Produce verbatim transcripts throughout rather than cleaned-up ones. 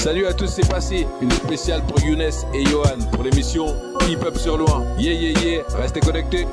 Salut à tous, c'est passé. Une spéciale pour Younes et Johan pour l'émission Hip Hop sur Loin. Yeah, yeah, yeah, restez connectés.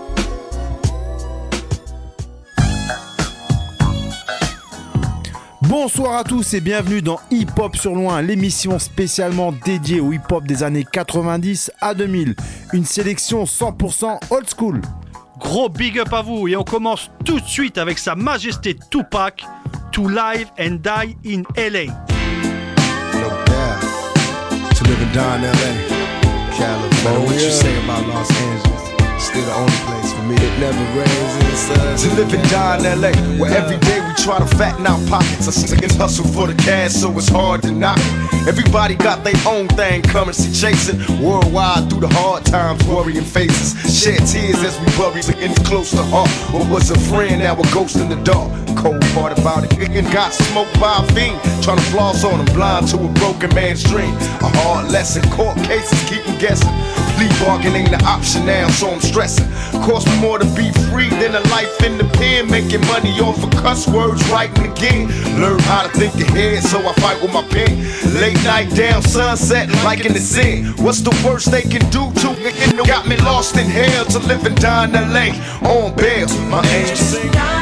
Bonsoir à tous et bienvenue dans Hip Hop sur Loin, l'émission spécialement dédiée au hip hop des années quatre-vingt-dix à deux mille. Une sélection cent pour cent old school. Gros big up à vous et on commence tout de suite avec sa majesté Tupac, To Live and Die in L A. No doubt. To live and die in L A, California. What you say about Los Angeles? Still the only place for me. It never rains in the sun. To live and die in L A, where every day we try to fatten our pockets. I stick and hustle for the cash, so it's hard to knock it. Everybody got their own thing, currency chasing. Worldwide through the hard times, worrying faces. Shed tears as we bury getting close to heart. What was a friend, now a ghost in the dark. Cold part about it, it got smoked by a fiend. Trying to floss on him, blind to a broken man's dream. A hard lesson, court cases keep him guessing. Plea bargain ain't an option now, so I'm stressing. Cost me more to be free than a life in the pen. Making money off of cuss words, writing again. Learn how to think ahead, so I fight with my pen. Late night down, sunset, like in the zen. What's the worst they can do to me? Got me lost in hell to live and die in L A. On bail, my angels.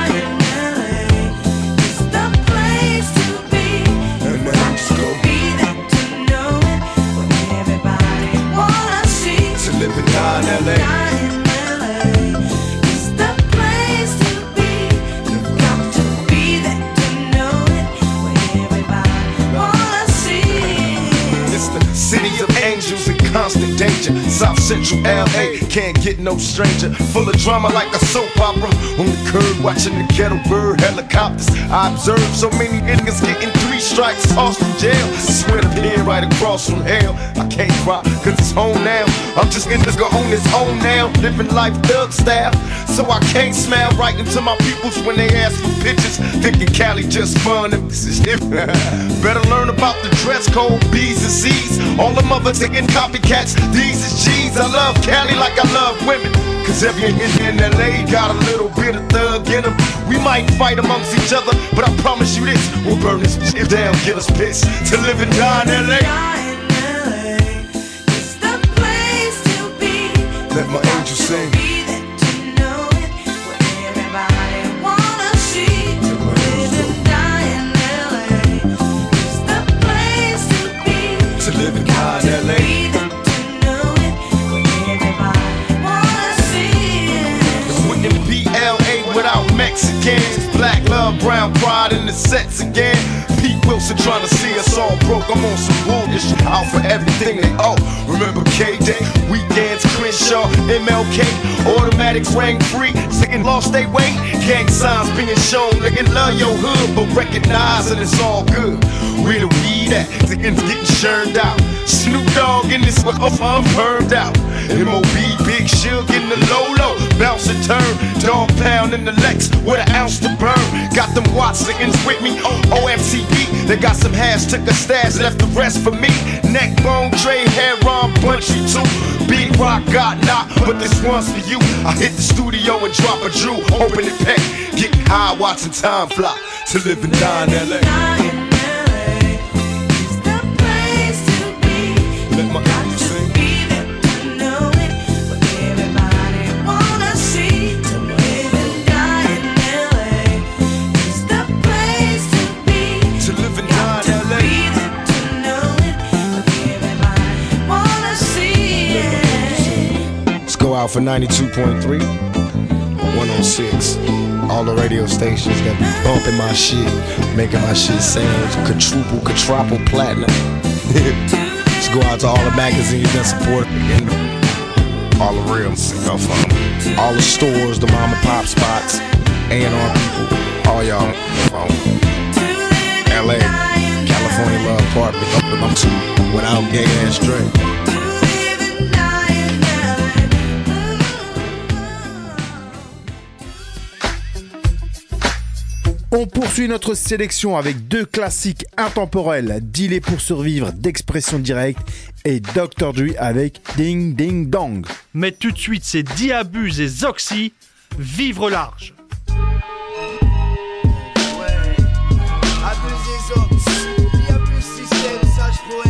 Live and die in L A. It's the place to be. You've got to be there to know it. Where everybody wanna see. It's the city of angels in constant danger. South Central L A can't get no stranger. Full of drama like a soap opera. On the curb watching the ghetto bird helicopters. I observe so many niggas getting three strikes, tossed from jail. Swear to pen right across from hell. I can't cry cause it's home now. I'm just in this go on his own now. Living life thug style. So I can't smile right into my peoples when they ask for pictures. Thinking Cali just fun and this is different. Better learn about the dress code, B's and C's. All them other taking copycats, these is G's. I love Cali like I love women. Cause every in, in L A got a little bit of thug in them. We might fight amongst each other, but I promise you this, we'll burn this shit down, get us pissed. To live and die in L A. Let my angel sing. Be there to know it, where everybody wanna see. Live and die in L A. It's the place to be. To live and die in L A. Be there to know it, where everybody wanna see. It wouldn't be L A without Mexicans. Black love, brown pride in the sets again. Pete Wilson trying to see us all broke. I'm on some bullshit, out for everything they owe. Remember K-Day, weekends, Crenshaw, M L K, automatics rang free. Singing lost they way, gang signs being shown. Nigga love your hood, but recognize that it's all good. Where the weed at? Niggas getting churned out. Snoop Dogg in this, I'm permed out. M O B, Big Shug in the low-low, bounce and turn. Dog pound in the Lex with an ounce to burn. Got them Watts niggas with me, O M C B. They got some hash, took a stash, left the rest for me. Neck bone, Dre, hair on, punchy too. Big Rock got knocked, but this one's for you. I hit the studio and drop a Drew, open it pack. Getting high, watching time fly. To live and die in L A. Let my angel sing. Out for ninety-two point three, one oh six. All the radio stations that be bumping my shit, making my shit sound quadruple, quadruple platinum. Let's go out to all the magazines that support it. All the real stuff, um, all the stores, the mom and pop spots, A and R people, all y'all. Um, L A, California Love Park, up with them two, without gay ass Dre. On poursuit notre sélection avec deux classiques intemporels, Dealer pour survivre d'Expression Directe et docteur Dre avec Ding Ding Dong. Mais tout de suite, c'est Diabuse et Zoxy, Vivre large. Ouais, abusez Zox, Diabuse système, sage poète.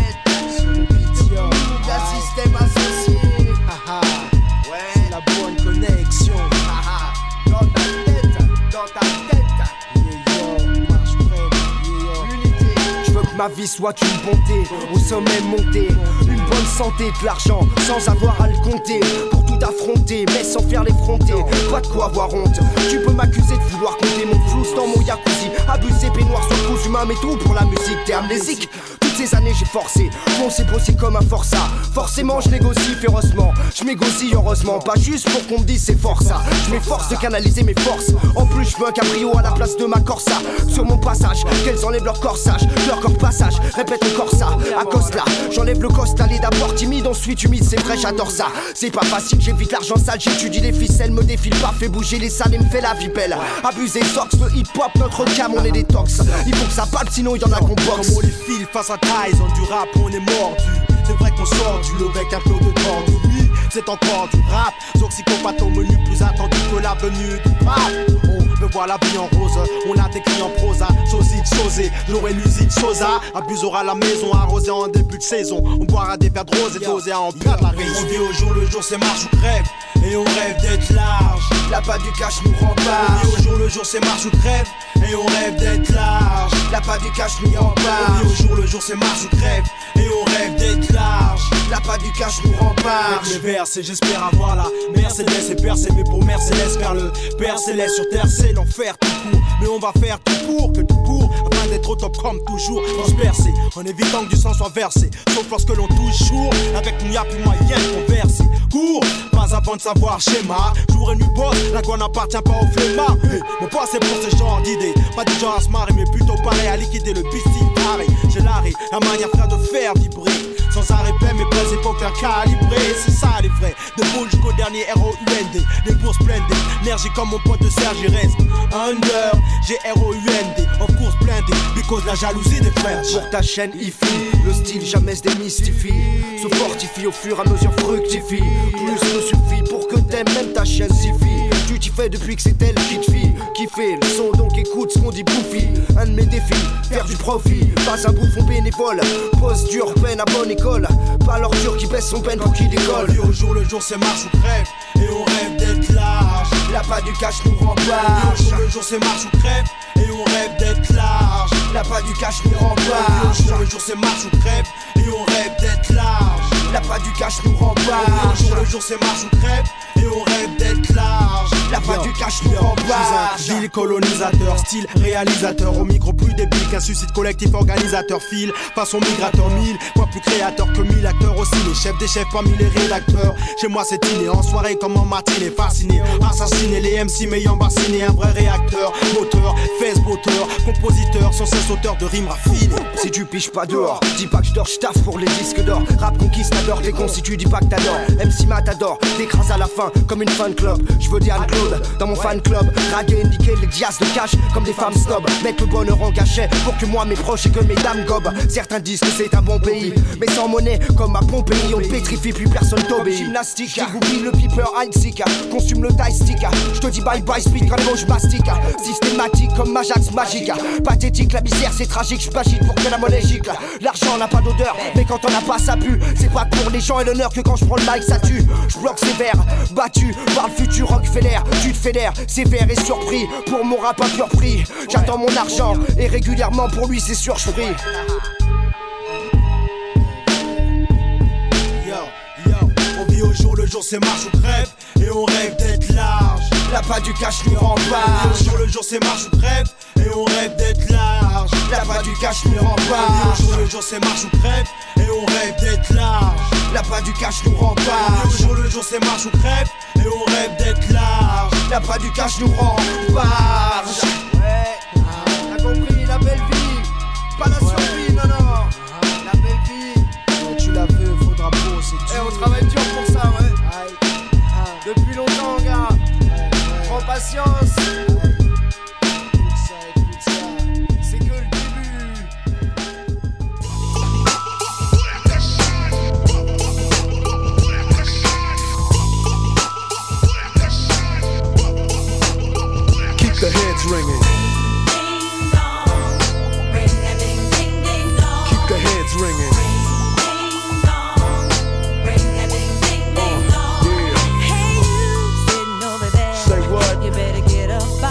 ma vie soit une bonté, au sommet monté, une bonne santé, de l'argent sans avoir à le compter, pour tout affronter mais sans faire l'effronter, pas de quoi avoir honte. Tu peux m'accuser de vouloir compter mon flou dans mon jacuzzi, abuser peignoir sur coups humains mais tout pour la musique, t'es amnésique. Toutes ces années j'ai forcé, foncé bossé comme un forçat. Forcément je négocie férocement, je m'égosille heureusement, pas juste pour qu'on me dise c'est fort ça. Je m'efforce de canaliser mes forces, en plus je veux un cabrio à la place de ma Corsa. Sur mon passage, qu'elles enlèvent leur corsage, leur corps passage, répète encore ça. Accoste là, j'enlève le costal d'abord timide, ensuite humide, c'est vrai j'adore ça. C'est pas facile, j'évite l'argent sale, j'étudie les ficelles, me défile pas, fais bouger les salles et me fait la vie belle. Abuser sox, le hip hop, notre cam, on est des tox. Il faut que ça palpe sinon il y en a qu'on boxe. Comme on les file face à Tyson, du rap on est mordu. C'est vrai qu'on sort du lot avec un peu de temps. Oui, c'est encore du rap. Toxicopathe au menu plus attendu que la venue du rap. On veut voir la vie en rose, on l'a décrit en prosa. Chosite, chosé, l'aurait lusite, chosa. Abusera la maison, arrosé en début de saison. On boira des verres de rose et doser à en perdre la raison. On vit au jour le jour, c'est marche ou crève. Et on rêve d'être large. La pas du cash nous rend On barge. vit au jour le jour, c'est marche ou crève. Et on rêve d'être large. La pas du cash nous rend On barge. vit au jour le jour, c'est marche ou crève. Et on rêve d'être large. La pas du cash nous rend Avec barge. mes vers et j'espère avoir la Mercedes et percer. Mais pour Mercedes faire le Père Céleste sur terre c'est l'enfer tout court. Mais on va faire tout pour que tout court, afin d'être au top comme toujours, transpercé, en évitant que du sang soit versé. Sauf lorsque l'on touche jour, avec nous y'a plus moyen de converser. Cours, pas avant de savoir schéma. Jour et nuit boss, la quoi n'appartient pas au flemmard. Hey, mon poids c'est pour ce genre d'idées, pas du genre à se marrer mais plutôt pareil à liquider le pistil carré. J'ai l'arrêt, la manière frère de faire vibrer. Sans arrêt plein mes presses, il faut faire calibrer. C'est ça les vrais, de boule jusqu'au dernier R O U N D. Les bourses pleines d'énergie comme mon pote de Serge, il reste under, j'ai R O U N D. Of course blindé, because la jalousie des frères. Pour ta chaîne I F I, le style jamais se démystifie. Se fortifie au fur et à mesure fructifie. Plus ne suffit pour que t'aimes même ta chaîne suffit. Tu t'y fais depuis que c'est elle qui te fit. Qui fait le son donc écoute ce qu'on dit bouffi. Un de mes défis, faire du profit. Pas un bouffon bénévole, pose dur peine à bonne école. Pas l'ordure qui baisse son peine pour qu'il décolle. On vit au jour le jour c'est marche ou crève. Et on rêve d'être large. La pas du cash nous rend On vit au barge. jour le jour c'est marche ou crève. Et on rêve d'être large. La pas du cash nous rend On vit au barge. jour le jour c'est marche ou crève. Et on rêve d'être large. La pas du cash nous rend On vit au barge. jour le jour c'est marche ou crève. Et on rêve d'être large. La pas du cash nous rend barge. Ville colonisateur, style réalisateur. Au micro plus débile qu'un suicide collectif organisateur. Fil, façon migrateur, mille fois plus créateur que mille acteurs aussi. Les chefs des chefs parmi les rédacteurs. Chez moi c'est inné, en soirée comme en matinée. Fasciné, assassiné, les M C m'ayant bassiné. Un vrai réacteur, moteur, fesse moteur, compositeur, sans cesse auteur de rimes raffinées. Si tu piches pas dehors, dis pas que je dors, je taffe pour les disques d'or. Rap conquistador, t'es con si tu dis pas que t'adores. M C Matador, t'écrases à la fin comme une fan club. Je veux Diane Claude dans mon fan club. Draguer, indiquer les dias de cash comme des femmes snob. Mettre le bonheur en cachet pour que moi mes proches et que mes dames gobent. Certains disent que c'est un bon pays, mais sans monnaie comme à Pompéi, on pétrifie plus personne t'obéit. Gymnastique, j'oublie le piper Heinzika, consume le dice stick. Je te dis bye bye speed quand je mastique. Systématique comme Majax magique. Pathétique, la misère c'est tragique, je m'agite pour que la monnaie gicle. L'argent n'a pas d'odeur, mais quand on n'a pas ça pue. C'est pas pour les gens et l'honneur que quand je prends le mic ça tue. Je bloque sévère, battu par le futur Rockefeller. Tu te fédères, sévère et surpris pour mon rap à pur prix. J'attends mon argent et régulièrement pour lui c'est sûr je prie. Yo, yo, on vit au jour le jour c'est marche ou crève. Et on rêve d'être large. La pas du cash nous rend On vit au barge. jour le jour c'est marche ou crève. Et on rêve d'être large. La pas du cash nous rend On vit au barge. jour le jour c'est marche ou crève. Et on rêve d'être large. La pas du cash nous rend On vit au barge. jour le jour c'est marche ou crève. Et on rêve d'être large. La pas du cash nous rend barge. Ouais, t'as compris la belle vie. Pas la survie, non non. La belle vie. Quand tu la veux, faudra bosser. Eh, on travaille dur pour ça, ouais. Depuis longtemps, gars. Prends patience. C'est que le début. Keep the heads ringing. Keep the heads ringing. Uh, yeah. Say what? You better get up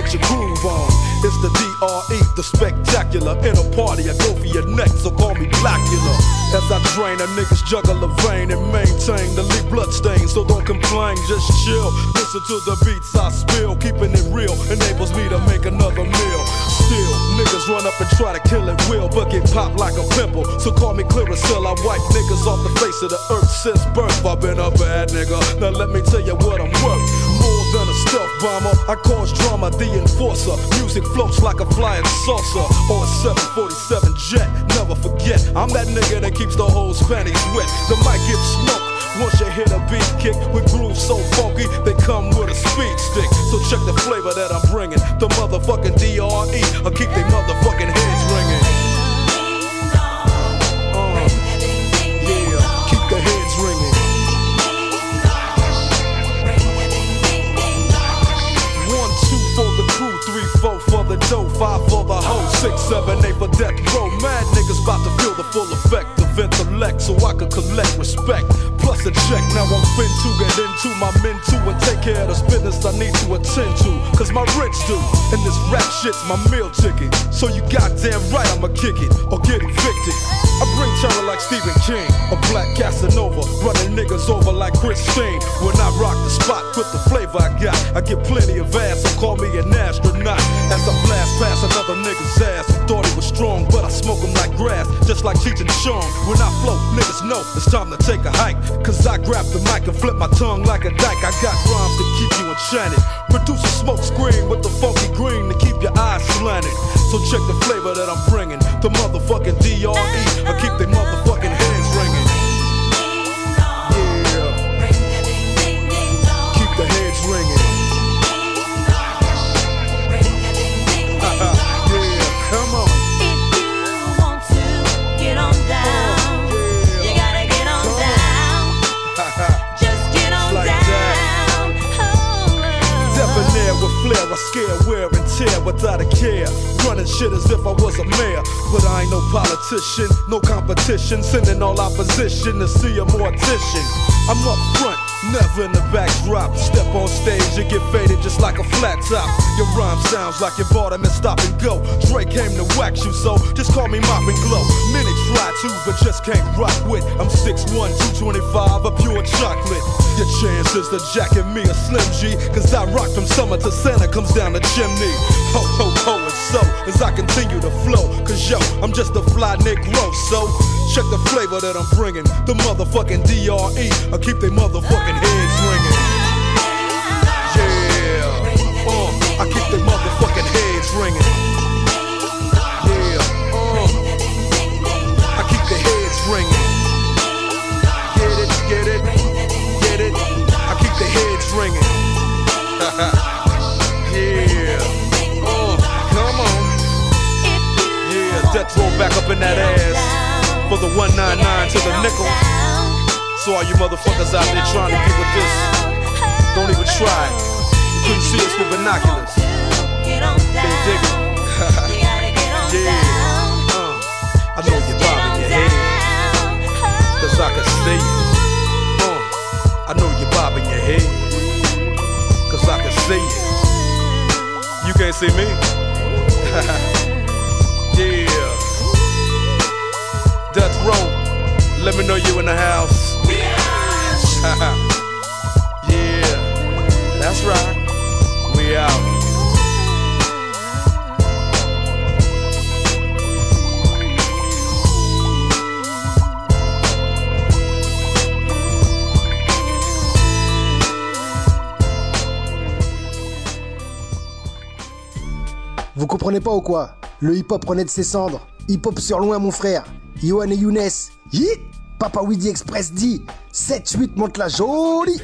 get your groove on. It's the D R E, the spectacular. In a party, I go for your neck, so call me Blackula. As I drain, a niggas juggle a vein and maintain the leak bloodstains. So don't complain, just chill. Listen to the beats I spill. Keeping it real enables me to make another meal. Still, niggas run up and try to kill it will, but get popped like a pimple. So call me Clearasil. I wipe niggas off the face of the earth since birth. I've been a bad nigga. Now let me tell you what I'm worth. More than a stealth bomber, I cause drama, the enforcer. Music floats like a flying saucer or a seven forty-seven jet. Never forget, I'm that nigga that keeps the whole panties wet. The mic gets smoked once you hit a beat kick with grooves so funky they come with a speed stick. So check the flavor that I'm bringing. The motherfucking D R E, I keep they motherfucking heads ringing. Uh, yeah, keep the heads ringing. One, two for the crew, three, four for the dough, five for the hoe, six, seven, eight for death row. Mad niggas about to feel the full effect of intellect, so I could collect respect. Plus a check, now I'm fin to get into my men too and take care of this business I need to attend to. Cause my rich do, and this rap shit's my meal ticket. So you goddamn right I'ma kick it or get evicted. I bring terror like Stephen King, a black Casanova, running niggas over like Christine. When I rock the spot with the flavor I got, I get plenty of ass, so call me an astronaut. As I blast past another nigga's ass who thought he was strong, but I smoke him like grass, just like Cheech and Chong. When I flow, niggas know it's time to take a hike. Cause I grab the mic and flip my tongue like a dyke. I got rhymes to keep you enchanted. Produce a smoke screen with the funky green to keep your eyes slanted. So check the flavor that I'm bringing. The motherfucking D R E, I keep they motherfucking heads ringing. Yeah, keep the heads ringing. Yeah, come on. If you want to get on down, you gotta get on down. Just get on Like down. Debonair with flair, I scare, wear and tear without a care. Running shit as if I was a mayor. But I ain't no politician, no competition. Sending all opposition to see a mortician. I'm up front, never in the backdrop. Step on stage, you get faded just like a flat top. Your rhyme sounds like you bought 'em and stop and go. Drake came to wax you, so just call me Mop and Glow. Many try to, but just can't rock with. I'm six one, two twenty-five, a pure chocolate. Your chances to jacket me a Slim G, cause I rock from summer to Santa comes down the chimney. Ho, ho, ho, and so, as I continue to flow, cause yo, I'm just a fly Negro, so check the flavor that I'm bringing. The motherfucking D R E, I keep they motherfucking heads ringing. Yeah, uh, I keep they motherfucking heads ringing. Yeah, uh, I keep the heads ringing. Get it, get it, get it, I keep the heads ringing. Yeah, uh, come on. Yeah, death roll back up in that ass for the one ninety-nine to the nickel. So all you motherfuckers out there trying to get with this, don't even try it. You couldn't see us with binoculars. They dig it. Yeah, uh, I know you're bobbing your head, cause I can see you. Uh, I know you're bobbing your head, cause I can see you. You can't see me. Yeah. Death row, let me know you in the house. Yeah, that's right. We out. Vous comprenez pas ou quoi? Le hip-hop renaît de ses cendres. Hip-hop sur loin, mon frère. Yohan et Younes. Hit. Papa Weedy Express dit sept huit monte la jolie.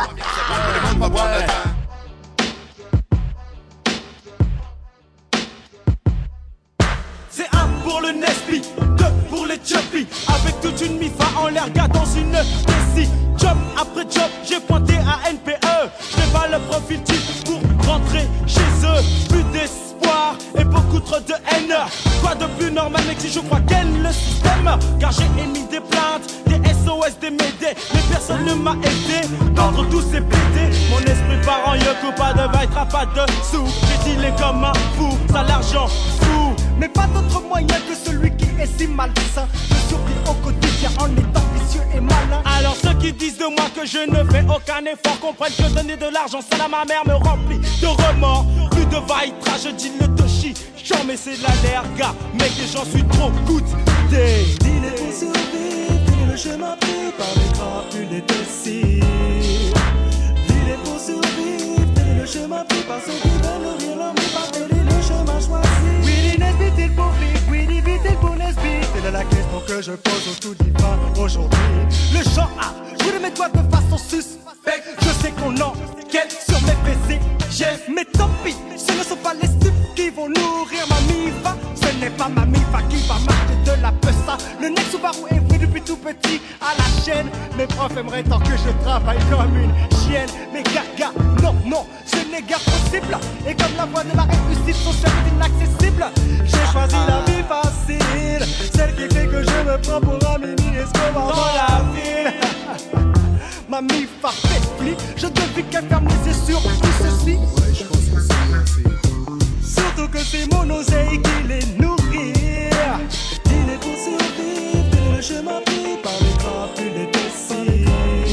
C'est un pour le Nesby, deux pour les Chubby. Avec toute une mifa en l'air, gars dans une Tessie. Job après job, j'ai pointé à N P E. Je pas le profil type pour rentrer chez eux. Plus d'espoir et beaucoup contre de haine. Quoi de plus normal mec si je crois qu'elle le système. Car j'ai émis des plaintes, des S O S, des médés, mais personne ne m'a aidé d'entre tous ces pédés. Mon esprit part en yoku, pas de vaille, pas de sous. J'ai dealé comme un fou, ça l'argent fou. Mais pas d'autre moyen que celui qui est si malsain. Je survis au quotidien en étant vicieux et malin. Alors ceux qui disent de moi que je ne fais aucun effort comprennent que donner de l'argent sale à ma mère me remplit de remords. Plus de vaitra, je dis le toshi. J'en mais c'est de la lerga, mec et j'en suis trop goûté. Dealer pour survivre, dealer le chemin pris par les crapules décisives. Dealer pour survivre, dealer le chemin pris par ceux qui veulent nourrir l'homme et pas dealer le chemin choisi. Willy Nesbitt, il pour vivre, Willy vite, il pour Nesbitt. C'est la question que je pose au tout divin aujourd'hui. Le genre A, je voulais mettre toi de façon suspecte. Je sais qu'on enquête sur mes P C, j'ai mais tant pis, ce ne sont pas les stupes qui vont nourrir ma mifa. Ce n'est pas ma mifa qui va m'acheter de la pesta. Le Next Subaru est venu depuis tout petit à la chaîne. Mes profs aimeraient tant que je travaille comme une chienne. Mais gaga, non, non, ce n'est guère possible. Et comme la voie de la réussite sont servies inaccessibles, j'ai choisi la vie facile, celle qui fait que je me prends pour un mini Escobar dans la ville. Ma mifa fait pli, je devine qu'elle ferme les yeux sur tout ceci. Surtout que c'est mon oseille qui les nourrit. Il est pour survivre, dealer le chemin pris par les crapules décisives.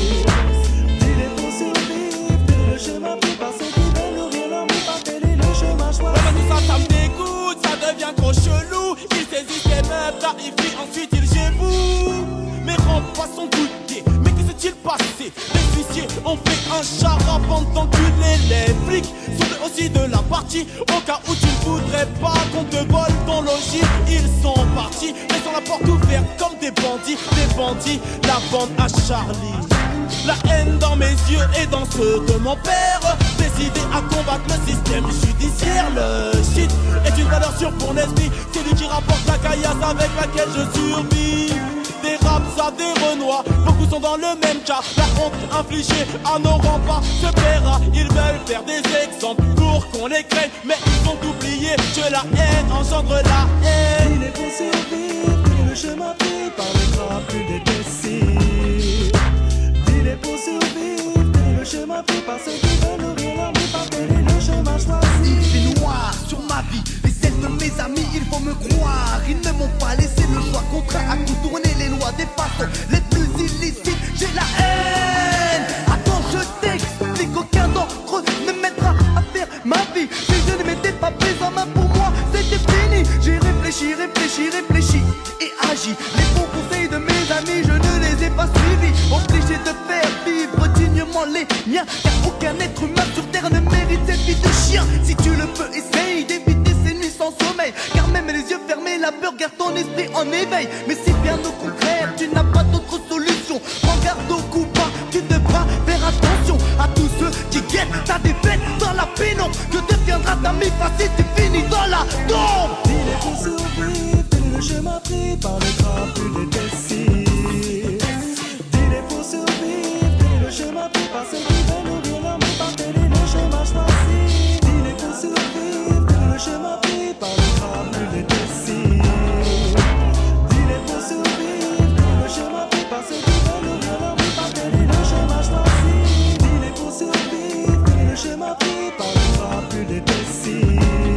Il est pour survivre, dealer le chemin pris par ceux qui veulent nourrir l'homme et pas dealer le chemin choisi. Ouais, mais tout ça, ça me dégoûte, ça devient trop chelou. Il saisit ses meufs, tarifie, ensuite il géboue. Mes remparts sont goûtés, mais que s'est-il passé? Les huissiers ont fait un charab pendant que les flics sont eux aussi de la partie. Au cas où tu ne voudrais pas qu'on te vole ton logis, ils sont partis, laissant la porte ouverte comme des bandits. Des bandits, la bande à Charlie. La haine dans mes yeux et dans ceux de mon père. Décidé à combattre le système judiciaire. Le shit est une valeur sûre pour Nesby. C'est lui qui rapporte la caillasse avec laquelle je survis. Des raps à des renois, beaucoup sont dans le même cas. La honte infligée à nos remparts se paiera. Ils veulent faire des exemples pour qu'on les craigne, mais ils ont oublié que la haine engendre la haine. Il est pour survivre, dealer le chemin pris par les crapules décisives. Il est pour survivre, dealer le chemin pris par ceux qui veulent nourrir l'homme et pas dealer le chemin choisi. Il fait noir sur ma vie et celle de mes amis, il faut me croire. Ils ne m'ont pas laissé le choix, contraint à contourner les lois des façons les plus illicites. J'ai la haine. Attends, je t'explique, aucun d'entre eux ne m'aidera à faire ma vie. Si je ne m'étais pas pris en main pour moi, c'était fini. J'ai réfléchi, réfléchi, réfléchi et agi. Les bons conseils de mes amis, je ne les ai pas suivis. Obligé de faire vivre dignement les miens, car aucun être humain sur terre ne mérite cette vie de chien. Si tu le peux, essaye d'éviter ces nuits sans sommeil, car même les yeux fermés, la peur garde ton esprit en éveil. Mais si bien au contraire, tu n'as pas d'autre solution, prends garde au coup pas, tu devras faire attention à tous ceux qui guettent ta défaite dans la pénombre. Que deviendra ta mifa si t'es fini dans la tombe? Il est pour survivre, dealer le chemin pris par les crapules décisives. Il est pour survivre, dealer le chemin pris par ceux qui veulent nourrir l'homme et pas dealer le chemin choisi. Il est pour survivre, dealer le chemin pris par les crapules décisives. Il est pour survivre, dealer le chemin pris par ceux qui veulent nourrir l'homme et pas dealer le chemin choisi. Il est pour survivre, dealer le chemin pris par les crapules décisives.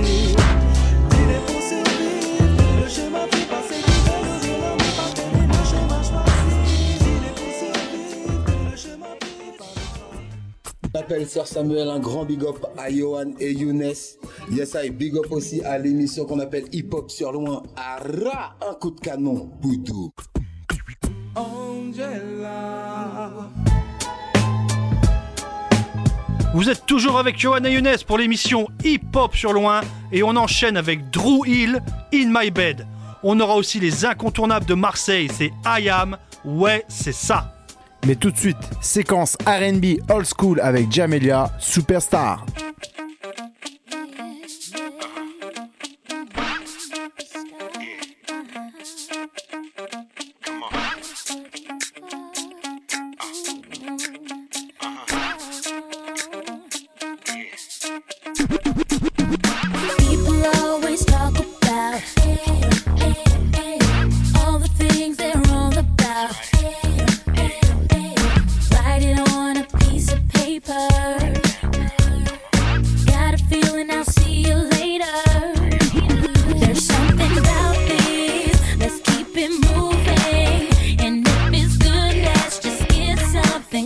Il est pour survivre, dealer le chemin pris par ceux qui veulent nourrir l'homme et pas dealer le chemin choisi. Il est pour survivre, dealer le chemin pris par les crapules. J'appelle Sir Samuel, un grand big up à Johan et Younes. Yes, I big up aussi à l'émission qu'on appelle Hip Hop sur loin. Ara, un coup de canon, Boudou. Angela. Vous êtes toujours avec Johan et Younes pour l'émission Hip Hop sur loin et on enchaîne avec Drew Hill, In My Bed. On aura aussi les incontournables de Marseille, c'est I Am, ouais c'est ça. Mais tout de suite, séquence R and B old school avec Jamelia, Superstar. People always talk about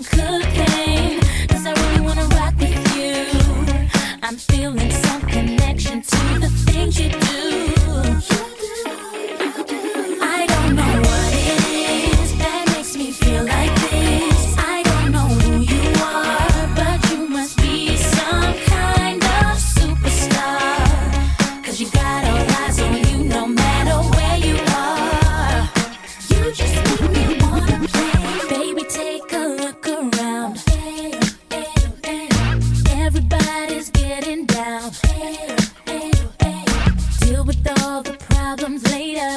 cocaine. Cause I really wanna rock with you. I'm feeling some connection to the things you do. I don't know what it is that makes me feel like this. I don't know who you are, but you must be some kind of superstar. Cause you got all eyes on you no matter where you are. You just make me wanna play. Baby, take a look around. Everybody's getting down. Deal with all the problems later.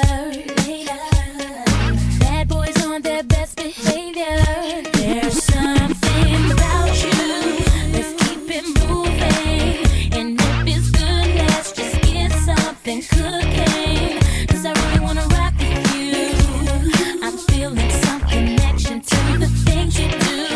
Bad boys on their best behavior. There's something about you. Let's keep it moving. And if it's good, let's just get something cooking. Cause I really wanna rock with you. I'm feeling some connection to the things you do.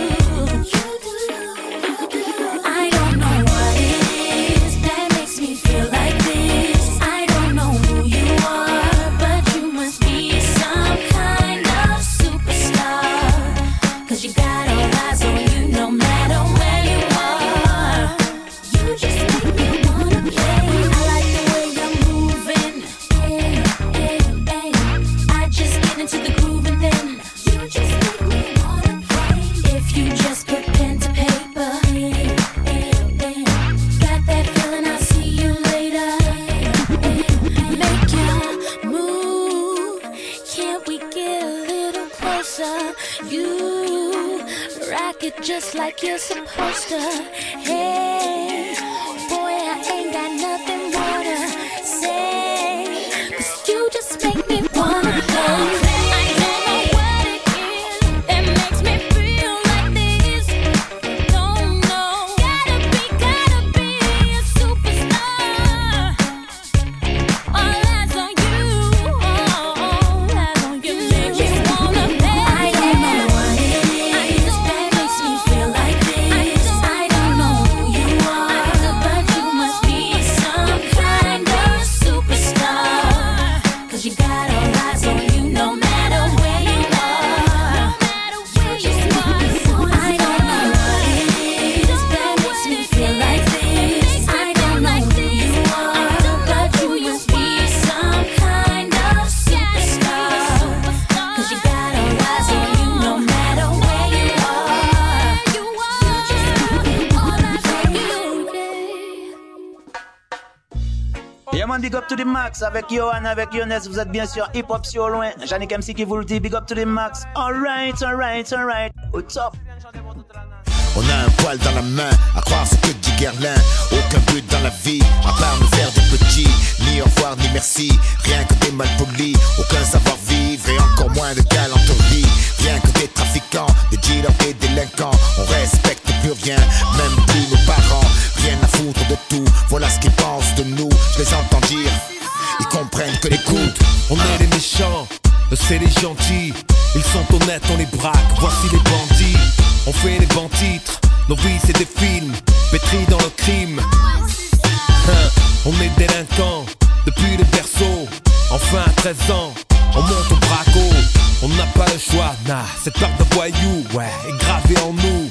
I don't know what it is that makes me feel like this. I don't know who you are, but you must be some kind of superstar. Cause you got all eyes on you no matter where you are. You just make me wanna play. I like the way you're moving. Hey, hey, hey. I just get into the groove and then you just make me wanna play. If you just put pen to paper, hey, hey, hey. Got that feeling, I'll see you later. Make your move. Can't we get a little closer? You rock it just like you're supposed to. Hey, boy, I ain't got nothing more to say. Cause you just make me wanna play. I don't know what it is that makes me feel like this. Don't know. Gotta be, gotta be a superstar. All eyes on you. All eyes on you. You make me wanna play. I don't know what it is that makes me feel like this. I don't know who you are, but you must be some kind of superstar. Cause you got all eyes on you no matter where you are. You just make me wanna I don't know what it is that makes me feel like this. I don't know who you are, but you must be some kind of superstar. Cause you got all eyes on you no matter where you are. You just make me wanna Yeah man, big up to the max avec Yohan, avec Younes, vous êtes bien sûr hip hop sur loin. Yannick M C qui vous le dit, big up to the max. Alright, alright, alright. What's up? On a un poil dans la main, à croire ce que dit Guerlain. Aucun but dans la vie, à part nous faire des petits. Ni au revoir, ni merci, rien que des malpolis. Aucun savoir-vivre et encore moins de galanterie. Rien que des trafiquants, des dealers, des délinquants. On respecte plus rien, même plus nos parents. Rien à foutre de tout, voilà ce qu'ils pensent de nous. Je les entends dire, ils comprennent que les coups. On est les méchants, c'est les gentils. Ils sont honnêtes, on les braque, voici les bandits. On fait les bons titres, nos vies c'est des films, pétris dans le crime. Hein, on est délinquants, depuis le berceau. Enfin à treize ans, on monte au braco. On n'a pas le choix, nah, cette part de voyous, ouais, est gravée en nous.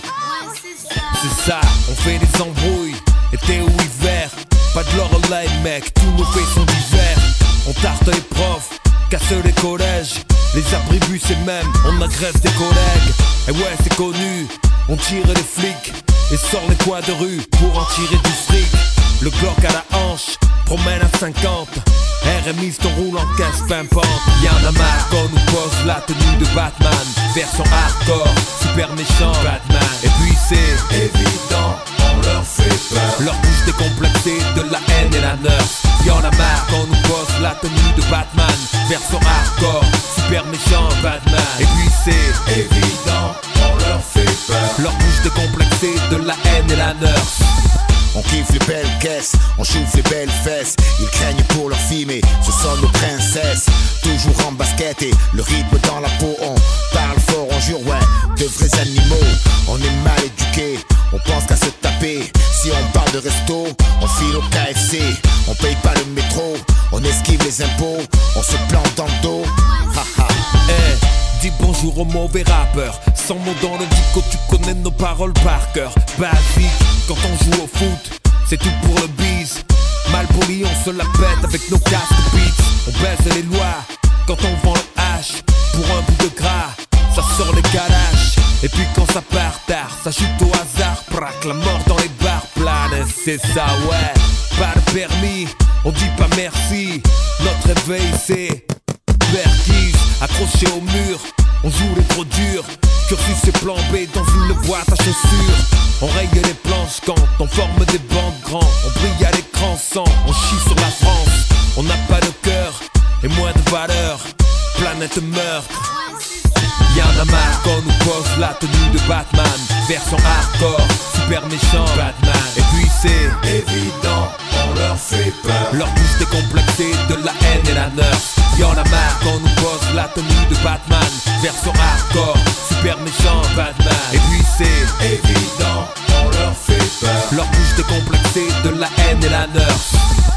C'est ça, on fait des embrouilles, été ou hiver. Pas de l'or au lait mec, tous nos faits sont divers. On tarte les profs, casse les collèges. Les abribus c'est même, on agresse des collègues. Et ouais c'est connu, on tire les flics et sort les coins de rue pour en tirer du fric. Le Glock à la hanche, promène à cinquante. R M I, on roule en caisse pimpante. Y'en a marre qu'on nous pose la tenue de Batman. Version hardcore, super méchant Batman. Et puis c'est évident, on leur fait peur. Leur bouche décomplexée de la haine et la nerf. Y'en a marre qu'on nous pose la tenue de Batman. Version hardcore, super méchant Batman. Et puis c'est évident, on leur fait peur. Leur bouche décomplexée de la haine et la nerf. On kiffe les belles caisses, on chauffe les belles fesses. Ils craignent pour leur fille mais ce sont nos princesses. Toujours en basket et le rythme dans la peau. On parle fort, on jure ouais, de vrais animaux. On est mal éduqués, on pense qu'à se taper. Si on parle de resto, on file au K F C. On paye pas le métro, on esquive les impôts. On se plante dans le dos, haha. Hey, dis bonjour aux mauvais rappeurs. cents mots dans le dico, tu connais nos paroles par cœur. Basique, quand on joue au foot, c'est tout pour le bise. Mal poli, on se la pète avec nos casques beats. On baise les lois quand on vend le hache. Pour un bout de gras, ça sort les calaches. Et puis quand ça part tard, ça chute au hasard. Prac, la mort dans les bars planes, c'est ça, ouais. Pas de permis, on dit pas merci. Notre réveil c'est vertige, accroché au mur. On joue les trop durs, cursus et plan B dans une boîte à chaussures. On raye les planches quand on forme des bandes grands. On brille à l'écran sans, on chie sur la France. On n'a pas de cœur et moins de valeur. Planète meurtre. Y'en a marre qu'on nous pose la tenue de Batman. Version hardcore, super méchant Batman. Et puis c'est évident, on leur fait peur. Leur bouche décomplexée de la haine et la nerf. Y'en a marre qu'on nous pose la tenue de Batman. Version hardcore, super méchant Batman. Et puis c'est évident, on leur fait peur. Leur bouche décomplexée de la haine et la nerf.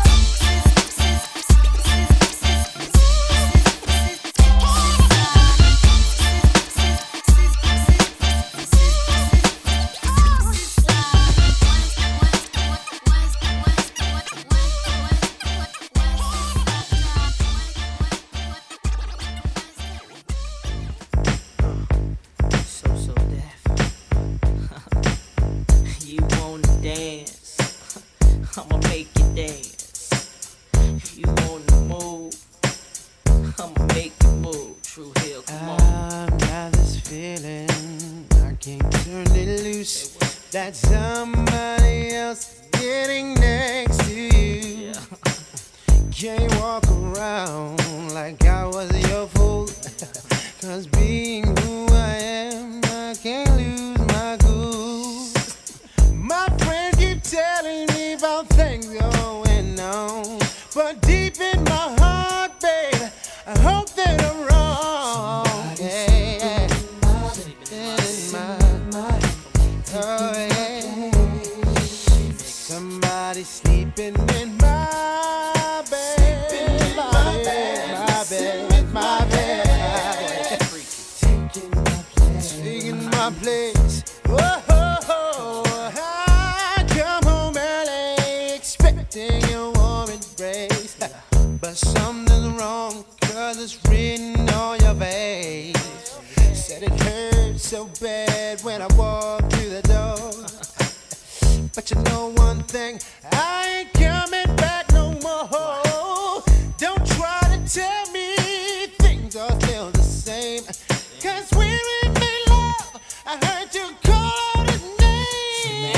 That somebody else is getting next to you. Can't walk around like I was your fool. Cause being who I am, I can't lose my cool. My friends keep telling me about things going on, but deep in my heart, babe, I hope that I'm wrong. Yeah, yeah. In my, oh yeah. Somebody sleeping in my bed, my bed, my bed, my bed. Taking my place, taking my place. Whoa, I come home early expecting a warm embrace, but something's wrong 'cause it's written on your face. Said it hurt so bad when I walked through the door. But you know one thing, I ain't coming back no more. Don't try to tell me things are still the same, 'cause when we made love, I heard you call out his name.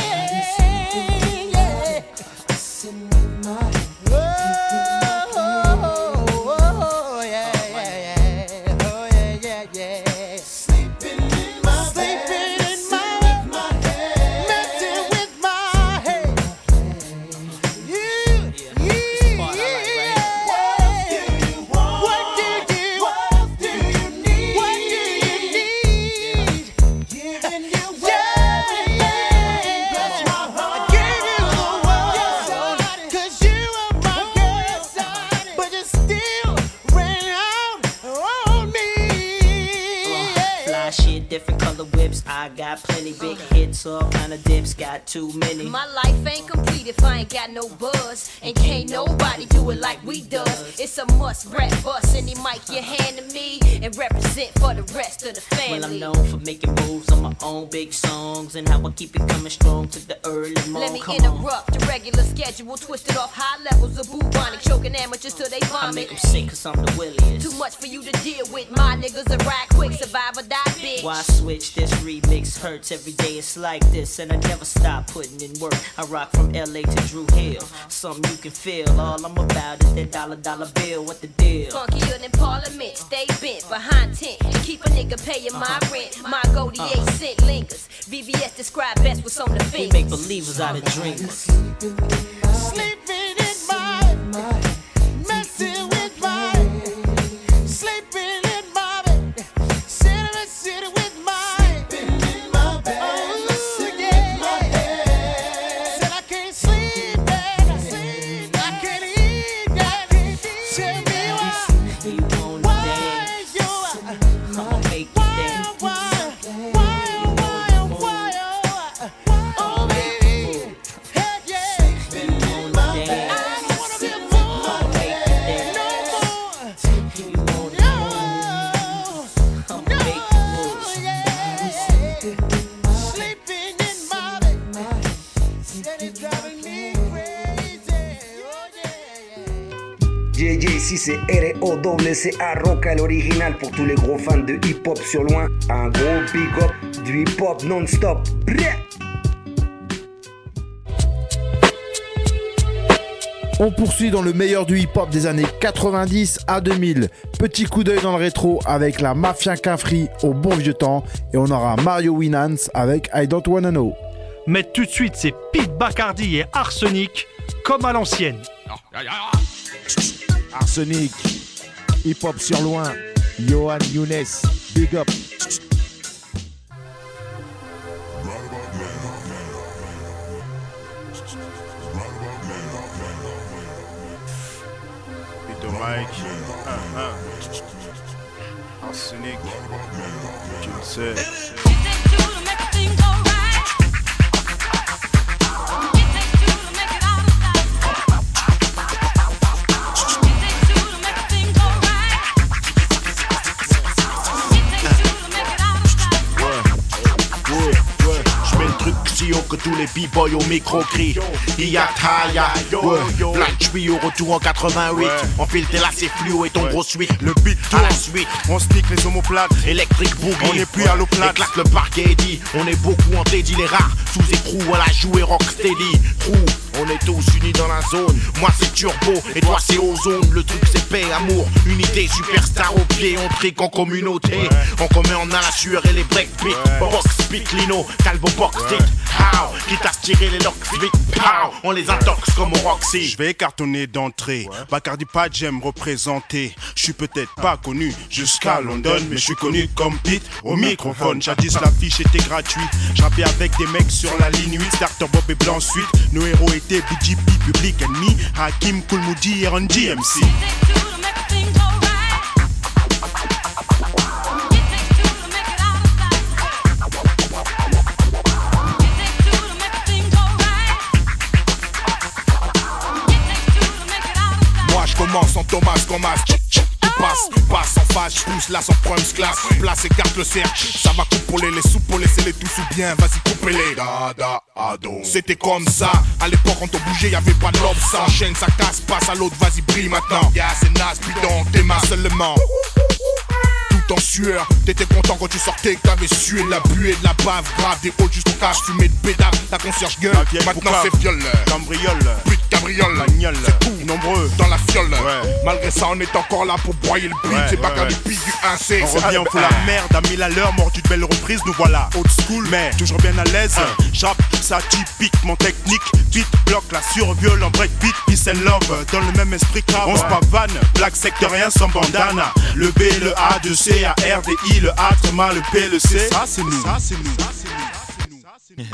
Yeah. Oh, oh, yeah, yeah, yeah. Oh, yeah, yeah, yeah. Sleeping in my Sleeping in my head, messing with my head. You, you, what do you want? What do you What do you need? What do you need? Giving you everything. Bless my heart. I gave you the world, 'cause you are my girl, but you still ran out on me. Fly shit, different color whips. I got plenty big hits, all kind of dips. Got too many. My life ain't complete if I ain't got no buzz. And can't nobody do it like we does. It's a must rap bust any mic you hand to me and represent for the rest of the family. Well, I'm known for making moves on my own big songs and how I keep it coming strong to the early morning. Let me Come interrupt the regular schedule, twisted off high levels of bubonic, choking amateurs till they on. I make vomit. them sick 'cause I'm the williest. Too much for you to deal with. My niggas are ride quick, survive or die, bitch. Why switch? This remix hurts every day. It's like this, and I never stop putting in work. I rock from L A to Drew Hill. Something you can feel. All I'm about is that dollar dollar bill. What the deal? Funkier than Parliament, stay bent behind tent to keep a nigga paying my rent. My goldie eight cent lingers. V V S describe best what's on the We fingers. make believers out of dreamers. Sleeping in my messing with my sleeping in my bed, sitting sitting with my sleeping in my bed, oh, yeah. Said I can't sleep, man. I sleep, I can't eat, I can't eat. Tell me why, You wanna why dance? you, I'ma make you dance. why, why, J J, ici c'est R O W C A Roca, l'original pour tous les gros fans de hip-hop sur loin. Un gros big up du hip-hop non-stop. Brrr. On poursuit dans le meilleur du hip-hop des années quatre-vingt-dix à deux mille. Petit coup d'œil dans le rétro avec la Mafia Quinfri au bon vieux temps. Et on aura Mario Winans avec I Don't Wanna Know. Mais tout de suite, c'est Pete Bacardi et Arsenic, comme à l'ancienne. Arsenic, hip-hop sur loin, Yohan Younes, big up. Mike, un, un. Arsenic, tu le sais. Que tous les b-boys au micro crient Iyataya, ouais. Black Chui au retour en quatre-vingt-huit. Ouais. On file tes lacets fluo et ton Ouais. gros suite. Le beat à la tourne. suite. On sneak les omoplates. Electric Boogie. On n'est plus à l'eau plate. Éclate le parquet et dit on est beaucoup en dédit les rares. Sous écrou à la jouer Rocksteady. Trou, on est tous unis dans la zone. Moi c'est turbo et toi c'est ozone. Le truc c'est paix, amour, unité, superstar au pied. On trique en communauté. Ouais. On commet en a la sueur et les breakbeats. Ouais. Box, beat, lino, calvo, box, Ouais. stick. How, quitte à se tirer les locks vite. Pow, on les intoxe comme au Roxy. Je vais cartonner d'entrée. Bacardi pas j'aime représenter. Je suis peut-être pas connu jusqu'à London, mais je suis connu comme Pete au microphone. Jadis l'affiche était gratuite. Je rappais avec des mecs sur la ligne huit. Starter Bob et Blanc Suite. Nos héros étaient B G P, Public Enemy, Hakim, Kool Moody et Run D M C. Moi je commence en Thomas comme as. Tu passes, passe en face, je pousse là sans prums classe. Place écarte le cercle, ça va couper les sous pour laisser les tous ou bien, vas-y coupez-les. Da da ado. C'était comme ça, à l'époque quand on bougeait y'avait pas de lobe. Ça enchaîne, ça casse, passe à l'autre, vas-y brille maintenant. Yeah c'est naze, bidon, tes mains seulement. Tout en sueur, t'étais content quand tu sortais, que t'avais sué de la buée, de la bave, grave, des halls juste au cash, fumé de pédale, ta concierge gueule. Maintenant c'est viol, cambriole, pute cabriole, magnole, c'est tout, nombreux dans la fiole. Ouais. Malgré ça, on est encore là pour broyer le beat, Ouais, c'est pas ouais, qu'un ouais. du pige du un C. On c'est revient, un- on fout la merde à mille à l'heure, mordu de belle reprise, nous voilà. Old school, mais toujours bien à l'aise. J'rappe ça typiquement technique. Beat, bloc, la surviole en breakbeat. Peace and love, dans le même esprit grave. On se pavane, black sectorien sans bandana. Le B, le A, de C, A, R, D, I, le A, tréma, le P, le C. Ça c'est nous. Ça c'est nous. Ça c'est nous. Ça c'est nous.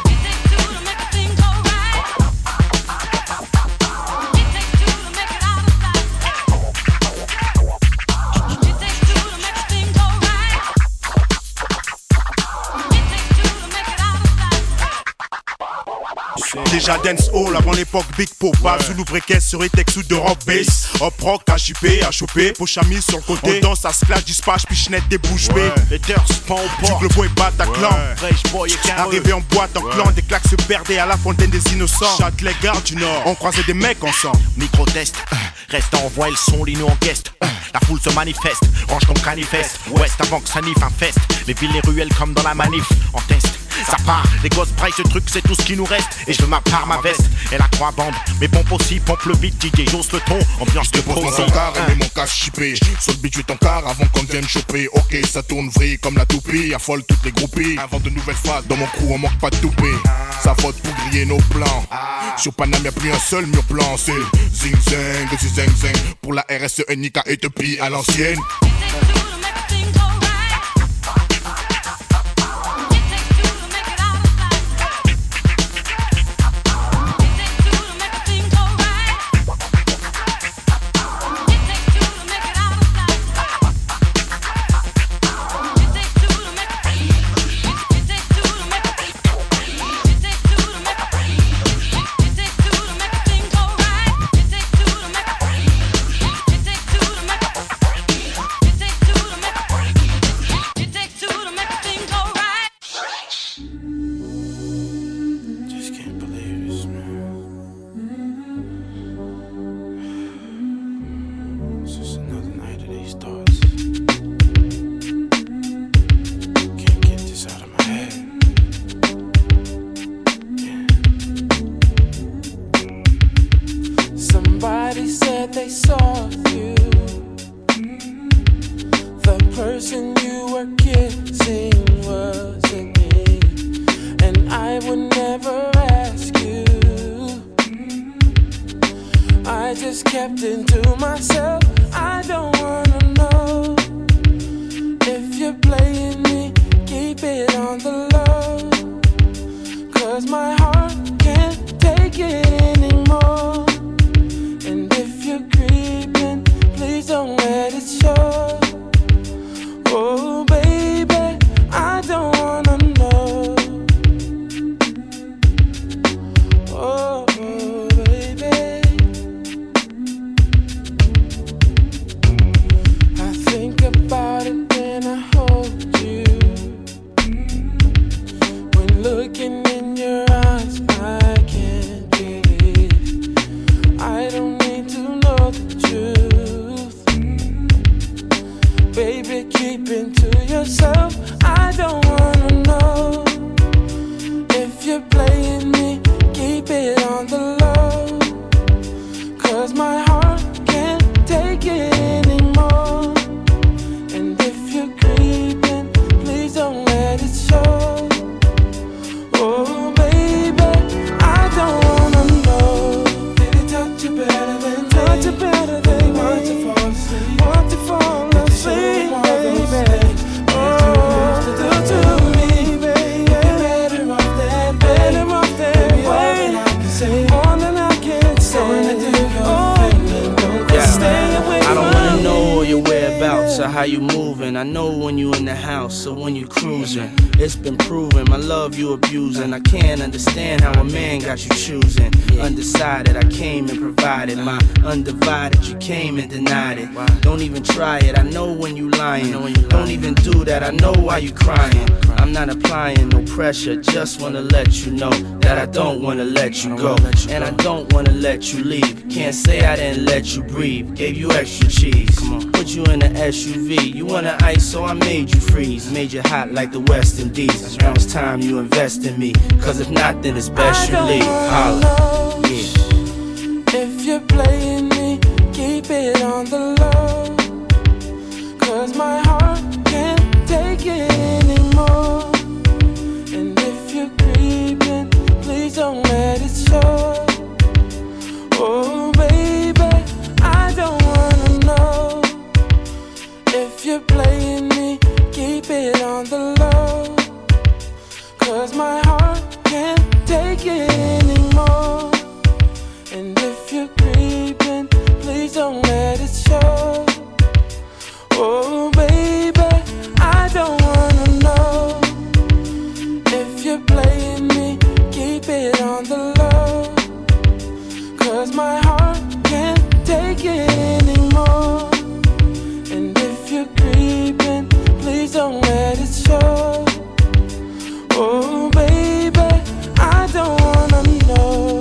Déjà dance hall avant l'époque Big Popa, sous l'ouvre-caisse sur les textes de rock bass. Hop rock, H I P, H O P, poche à mise sur le côté. On danse à splash, dispatch, pichenette des bouches B. Les deurs spawn au port. Du boy Bataclan. Fresh boy et carreux. Arrivé en boîte en clan, des claques se perdaient à la fontaine des innocents. Châtelet, Gare du Nord, on croisait des mecs ensemble. Micro-test, euh, reste à envoyer le son, Lino en guest. euh, La foule se manifeste, range ton canifeste. Ouest avant que ça niffe un fest. Les villes, les ruelles comme dans la manif. En test, ça part, les gosses braillent ce truc, c'est tout ce qui nous reste. Et je veux ma part, ma veste, et la croix bande. Mes pompes aussi, pompe le beat, D J, j'ose le ton. Ambiance de Pose pose. dans ton car et mets mon cash chippé. Sur le beat, je ton car avant qu'on vienne choper. Ok, ça tourne vrille comme la toupie. Affole toutes les groupies. Invente de nouvelles phases. Dans mon crew, on manque pas de toupée. Ça vote pour griller nos plans. Sur Paname, y'a plus un seul mur blanc. C'est zing zing, zing zing zing. Pour la R S E, N I K et Tepi à l'ancienne. Take two to make a thing go right. said they saw you. The person you were kissing wasn't me, and I would never ask you. I just kept it to myself. I don't wanna know if you're playing me. Keep it on the low, 'cause my heart can't take it anymore. And if you're creeping, please don't let it show. Oh baby, I don't wanna know. Oh baby, I think about it when I hold you. When looking in your eyes, I can't breathe. I don't need to know the truth. Baby, keep it to yourself. I don't wanna know if you're playing me. Keep it on the low, 'cause my heart can't take it anymore. And if you're creeping, please don't let it show. Oh baby, I don't wanna know. Did he touch you better than me? Touch you better than me? Want to fall asleep? Want to fall asleep, baby? Oh, do to me, baby. Better off that, better off that way. More than I can say. Oh, Yeah, stay away I don't from wanna me. know your whereabouts or how you moving. I know when you in the house or when you cruising. It's been proven, my love you abusing. I can't understand how a man got you choosing. Undecided, I came and provided my undivided. You came and denied it. Don't even try it. I know when you lying. Don't even do that. I know why you crying. I'm not applying no pressure. Just wanna let you know that I don't wanna let you go, and I don't wanna let you leave. Can't say I didn't let you breathe. Gave you extra cheese. Put you in the S U V. You wanna ice, so I made you freeze. Made you hot like the West Indies. Now it's time you invest in me. 'Cause if not, then it's best you leave. Holla. Yeah. If you're playing me, keep it on the low, 'cause my heart can't take it anymore. And if you're creeping, please don't let it show. Oh baby, I don't wanna know if you're playing me. Keep it on the low, 'cause my heart can't take it anymore. And if you're creeping, please don't let it show. Oh baby, I don't wanna know if you're playing me. Keep it on the low, 'cause my heart can't take it anymore. And if you're creeping, please don't let it show. Oh baby, I don't wanna know.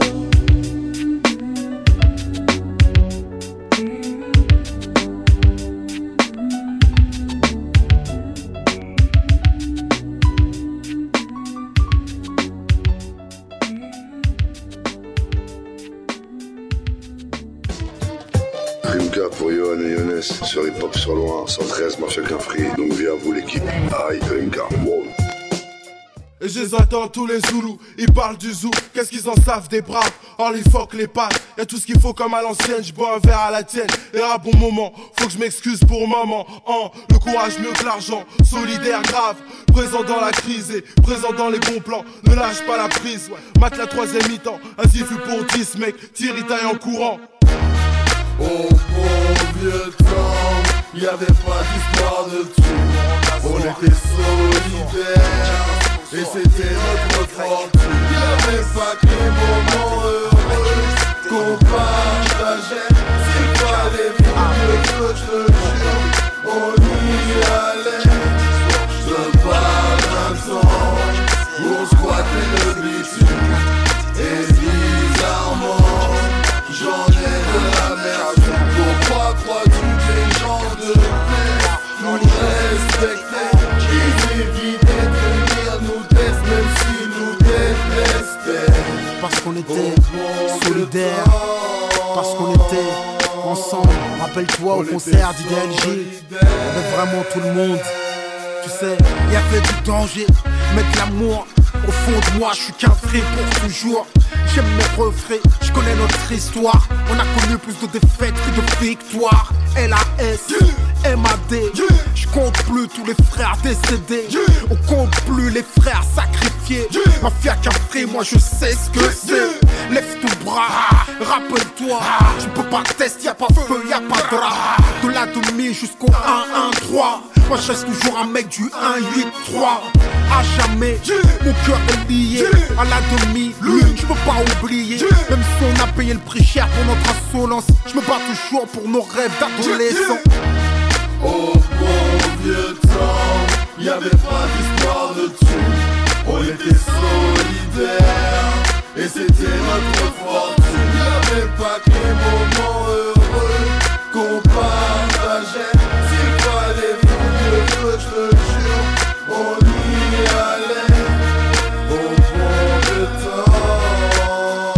Rimka pour Johan et Younes sur Hip Hop sur Loin, cent treize Mafia Free. Donc viens à vous l'équipe. Aïe, Rimka, wow. Et je les attends tous les Zoulous, ils parlent du zoo, qu'est-ce qu'ils en savent des braves? Oh les fuck les pattes, y'a tout ce qu'il faut comme à l'ancienne, j'bois un verre à la tienne, et à bon moment, faut que je m'excuse pour maman, hein, le courage mieux que l'argent, solidaire grave, présent dans la crise et présent dans les bons plans, ne lâche pas la prise, mate la troisième mi-temps, un zifu pour dix mec, tire il taille en courant. Au bon vieux temps, y'avait pas d'histoire de tout, on était solidaires. Et c'était notre fortune. Y'avait pas que les moments heureux qu'on partageait. C'est pas les vieux que je te jure, on y allait. Je parle d'un temps où on squattait le bitume. Et bizarrement, j'en ai de la merde. Pourquoi crois-tu que les gens de paix nous respectaient? Ils évitaient de venir nous tester, même si nous détestaient. Parce qu'on était solidaires, parce qu'on était Rappelle-toi au concert d'I D L G, avec vraiment tout le monde. Tu sais, il y avait du danger, mais de l'amour. Au fond de moi, je suis qu'un frère pour toujours. J'aime mes refrains, je connais notre histoire. On a connu plus de défaites que de victoires. L A S, M A D, je compte plus tous les frères décédés. On compte plus les frères sacrifiés. Mafia qu'un frère, moi je sais ce que c'est. Lève ton bras, rappelle-toi. Tu peux pas tester, y'a pas feu, y'a pas drap. De la demi jusqu'au un un trois. Moi je reste toujours un mec du un huit trois. À jamais, mon cœur est lié à la demi-lune, je peux pas oublier. Même si on a payé le prix cher pour notre insolence, je me bats toujours pour nos rêves d'adolescents. Au bon vieux temps, y'avait pas d'histoire de tout. On était solidaires et c'était notre fortune. Y'avait pas que les moments heureux qu'on partageait. S'il fallait foutre le feu, je te jure, on y allait. Au bon vieux temps,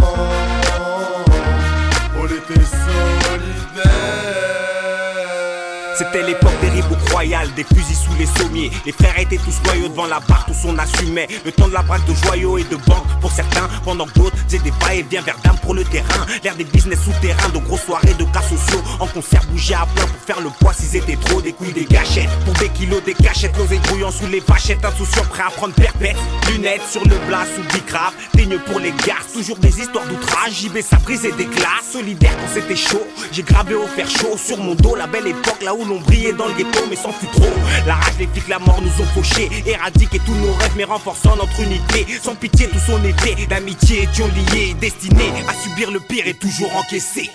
on était solidaires. C'était l'époque des ribouks royales, des fusils sous les sommiers. Les frères étaient tous loyaux devant la barre, tous on assumait. Le temps de la braque de joyaux et de banques pour certains, pendant que d'autres faisaient des va-et-vient vers dames pour le terrain. L'air des business souterrains, de grosses soirées, de cas sociaux. En concert bougeait à plein pour faire le poids s'ils étaient trop. Des couilles, des gâchettes, pour des kilos, des cachettes. L'oseille grouillant sous les vachettes, insouciant, prêt à prendre perpète. Lunettes sur le blas sous bicrave, teigne pour les garces. Toujours des histoires d'outrage, J B ça brisait des glaces. Solidaire quand c'était chaud, j'ai gravé au fer chaud sur mon dos. La belle époque là où l'on brillait dans le ghetto mais sans fut trop. La rage, les flics, la mort nous ont fauchés. Éradiquer tous nos rêves mais renforçant notre unité. Sans pitié tous on était, d'amitié étions liés. Destinés à subir le pire et toujours encaissés.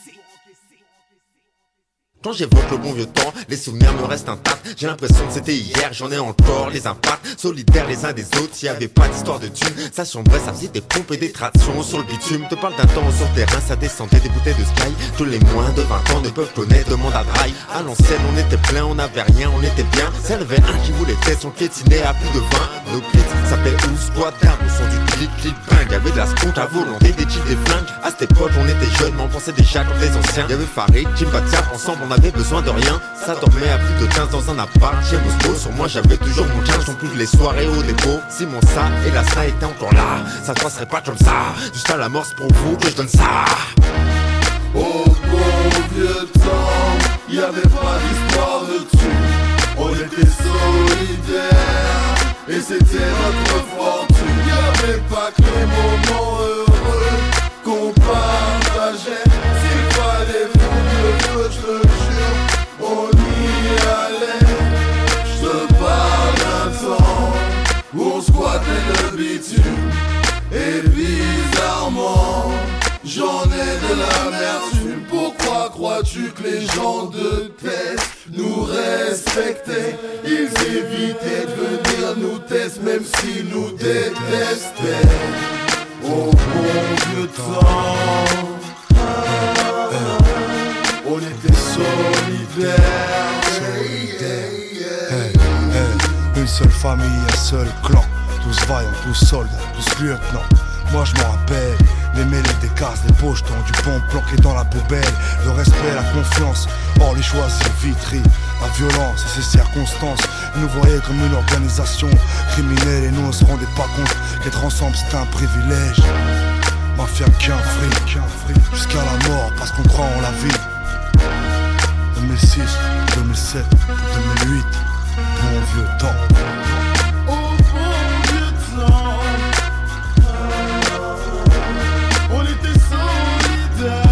Quand j'évoque le bon vieux temps, les souvenirs me restent intacts. J'ai l'impression que c'était hier, j'en ai encore les impacts. Solidaires les uns des autres, s'il y avait pas d'histoire de thunes. Ça chambrait, ça faisait des pompes et des tractions sur le bitume. Te parle d'un temps sur le terrain, ça descendait des bouteilles de Sky. Tous les moins de vingt ans ne peuvent connaître, demande à Dry. À l'ancienne, on était plein, on avait rien, on était bien. C'est le un qui voulait tête, on piétinait à plus de vingt. Nos clips s'appelaient Ous, toi d'armes, au son du clip, clip, bang. Y'avait de la scout à volonté, des chills, des flingues. À cette époque, on était jeunes, mais on pensait déjà comme les anciens. Y'avait Farid, Kim Batia, ensemble on avait besoin de rien. Ça dormait à plus de quinze dans un appart chez Moscou. Sur moi j'avais toujours mon quinze, en plus les soirées au dépôt. Si mon ça et la ça était encore là, ça se passerait pas comme ça. Jusqu'à la mort c'est pour vous que je donne ça. Au bon vieux temps, y'avait pas d'histoire de tout. On était solidaires et c'était notre fortune. Y'avait pas que les moments heureux qu'on partageait. S'il fallait foutre le feu, je te jure, on y allait. Je te parle d'un temps où on squattait le bitume. Et bizarrement, j'en ai de l'amertume. Pourquoi crois-tu que les gens de tête nous respectaient? Ils évitaient de venir nous tester même s'ils nous détestaient. Au bon vieux temps, on était solidaires. Solidaires. Hey, hey. Une seule famille, un seul clan. Tous vaillants, tous soldats, tous lieutenants. Moi je m'en rappelle, les mêlées, des cases, des pochetons, du pont planqué dans la poubelle. Le respect, la confiance, or les choisis, Vitry. La violence et ses circonstances nous voyaient comme une organisation criminelle. Et nous on se rendait pas compte qu'être ensemble c'était un privilège. Mafia qu'un fric, jusqu'à la mort parce qu'on croit en la vie. deux mille six, deux mille sept, deux mille huit, bon vieux temps. Au bon vieux temps, on était solidaires.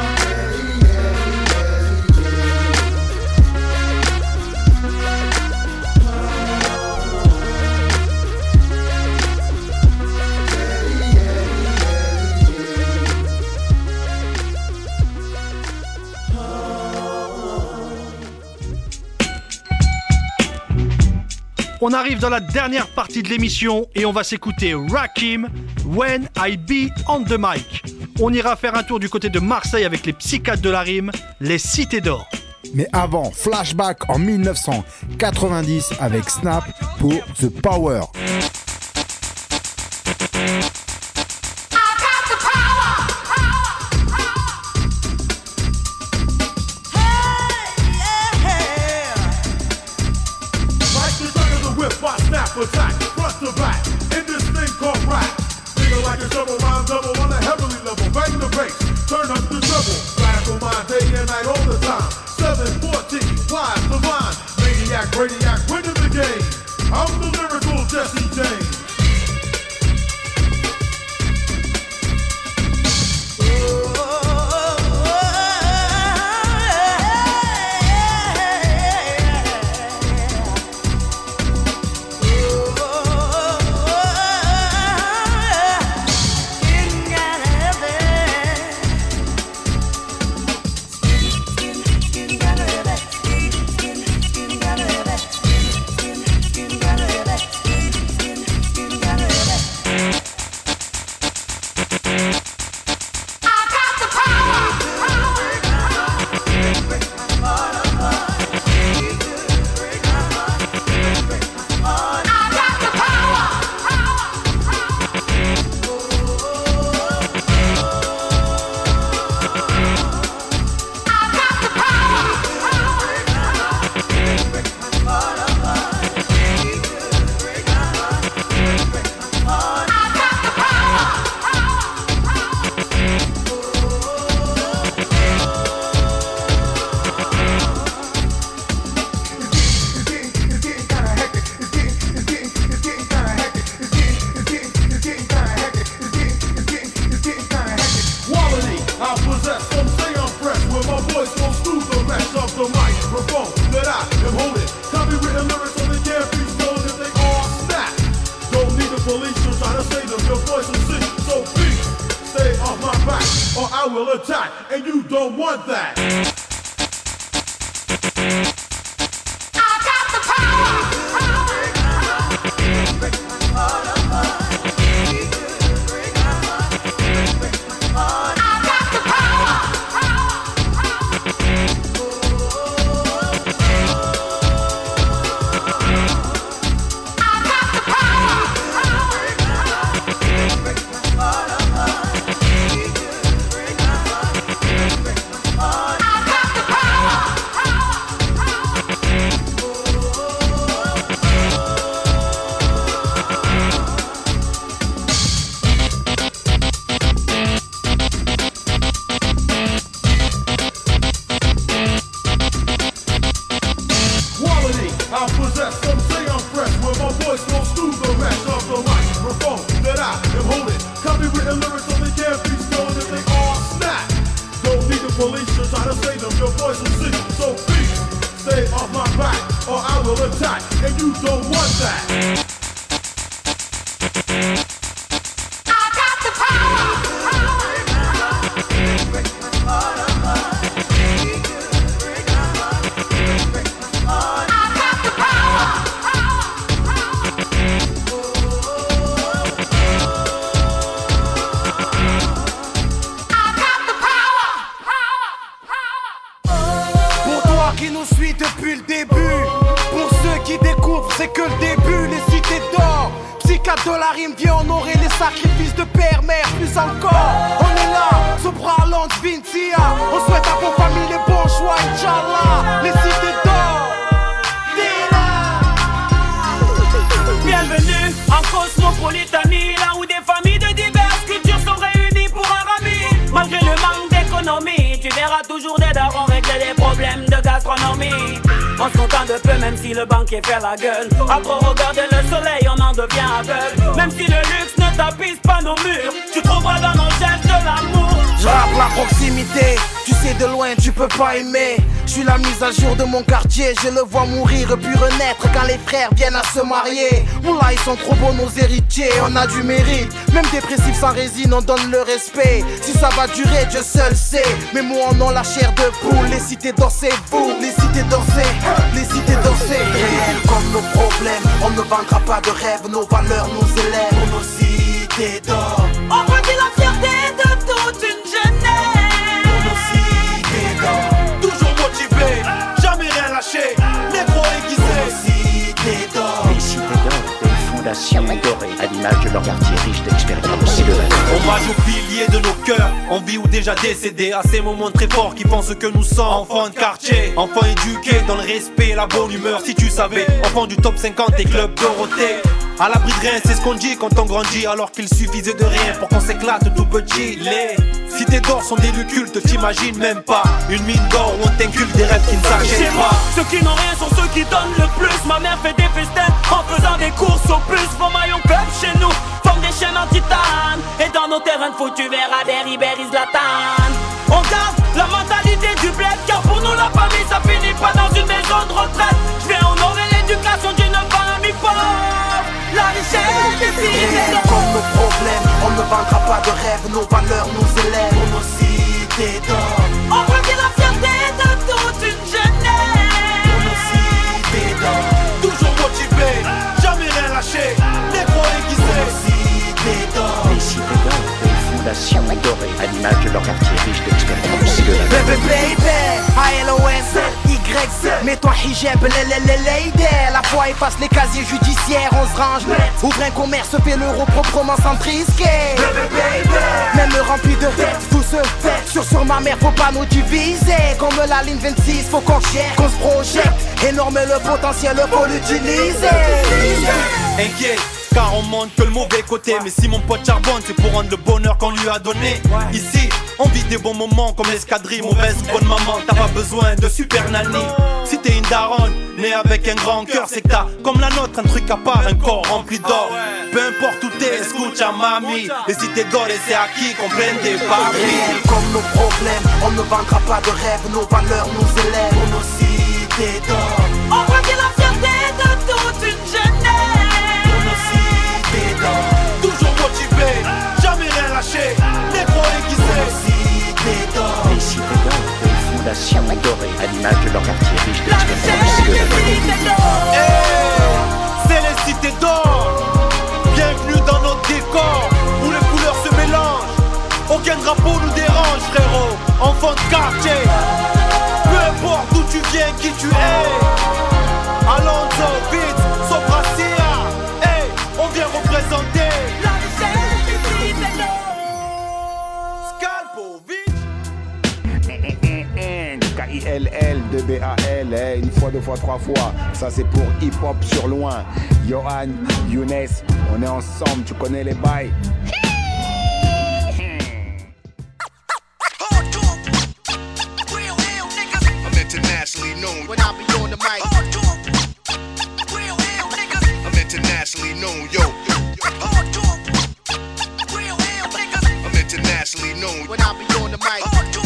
On arrive dans la dernière partie de l'émission et on va s'écouter Rakim, When I Be on the Mic. On ira faire un tour du côté de Marseille avec les psychiatres de la rime, les Cités d'Or. Mais avant, flashback en mille neuf cent quatre-vingt-dix avec Snap pour The Power. Hey! I am holding copywritten lyrics so they can't be stolen if they all snap. Don't need the police to try to save them. Your voice is sick, so please stay off my back or I will attack, and you don't want that. Faire la gueule. À trop regarder le soleil, on en devient aveugle. Même si le luxe ne tapisse pas nos murs, tu trouveras dans nos gestes de l'amour. Je rappe la proximité, tu sais de loin tu peux pas aimer. Je suis la mise à jour de mon quartier, je le vois mourir puis renaître quand les frères viennent à se marier. Oula, ils sont trop beaux nos héritiers, on a du mérite. Même dépressifs sans résine, on donne le respect. Si ça va durer, Dieu seul sait. Mais moi on a la chair de poule, les cités dansées, vous, les cités dansées, les cités dansées. Réels comme nos problèmes, on ne vendra pas de rêves, nos valeurs nous élèvent pour nos cités d'or. On redit la fierté de toute une jeunesse. Pour nos cités d'or. Toujours motivé, jamais rien lâché, négro aiguisé. Pour nos cités d'or. Les cités d'or, une fondation dorée, à l'image de leur quartier riche d'expérience et de valeurs. Hommage aux piliers de nos cœurs, en vie ou déjà décédés. À ces moments très forts qui pensent que nous sommes enfants de quartier, enfants éduqués dans le respect et la bonne humeur. Si tu savais, enfants du top cinquante et club Dorothée. À l'abri de rien, c'est ce qu'on dit quand on grandit, alors qu'il suffisait de rien pour qu'on s'éclate tout petit. Les cités d'or sont des lieux cultes, t'imagines même pas une mine d'or où on t'inculque des rêves qui ne s'achètent pas. Ceux qui n'ont rien sont ceux qui donnent le plus. Ma mère fait des festins en faisant des courses au plus. Vos maillons club chez nous forment des chaînes en titane. Et dans nos terrains de foot tu verras des Ribéry Zlatan. On garde la mentalité du bled, car pour nous la famille ça finit pas dans une maison de retraite. Je vais honorer l'éducation d'une famille pauvre. La richesse des cités d'or. Comme nos problèmes, on ne vendra pas de rêves, nos valeurs nous élèvent pour nos cités d'or. On redit la fierté de toute une jeunesse. Pour nos cités d'or. Toujours motivé, jamais rien lâché, négro aiguisé. Pour nos cités d'or. Les cités d'or, une fondation dorée, à l'image de leur quartier riche d'expérience et de valeurs. Baby baby, A L O S Y Z, mets-toi hijab, lady. La foi efface les casiers judiciaires, on se range net. Ouvre un commerce, fais l'euro proprement sans te risquer. Même rempli de têtes, tout se fait. Sur sur ma mère, faut pas nous diviser. Comme la ligne vingt-six, faut qu'on gère, qu'on se projette. Énorme le potentiel, faut l'utiliser. Inquiet, car on montre que le mauvais côté. Mais si mon pote charbonne, c'est pour rendre le bonheur qu'on lui a donné. Ici, on vit des bons moments comme l'escadrille, mauvaise bonne maman. T'as pas besoin de super nanny. Si t'es une daronne, née avec un grand cœur, c'est que t'as, comme la nôtre, un truc à part, un corps rempli d'or. Peu importe où t'es, escucha mami. Les cités d'or et c'est acquis qu'on prenne des paris. Comme nos problèmes, on ne vendra pas de rêves, nos valeurs nous élèvent pour nos cités d'or. On braquait la fierté de toute une jeunesse. Pour nos cités d'or, toujours motivé, jamais rien lâché, négro aiguisé. Pour nos cités d'or, Les cités d'or, une fondation dorée à l'image de leur quartier riche d'expérience. Hey, c'est les cités d'or. Bienvenue dans notre décor où les couleurs se mélangent. Aucun drapeau nous dérange, frérot. Enfant de quartier, peu importe d'où tu viens, qui tu es. Alonso, Beats, Sopracia, hey, on vient représenter la richesse des cités d'or. Scalpo, vite. K I L L, deux B A L, eh, une fois, deux fois, trois fois. Ça c'est pour hip hop sur loin. Johan, Younes, on est ensemble, tu connais les bails. I'm internationally known when I be on the mic. I'm internationally known, yo. I'm internationally known when I be on the mic.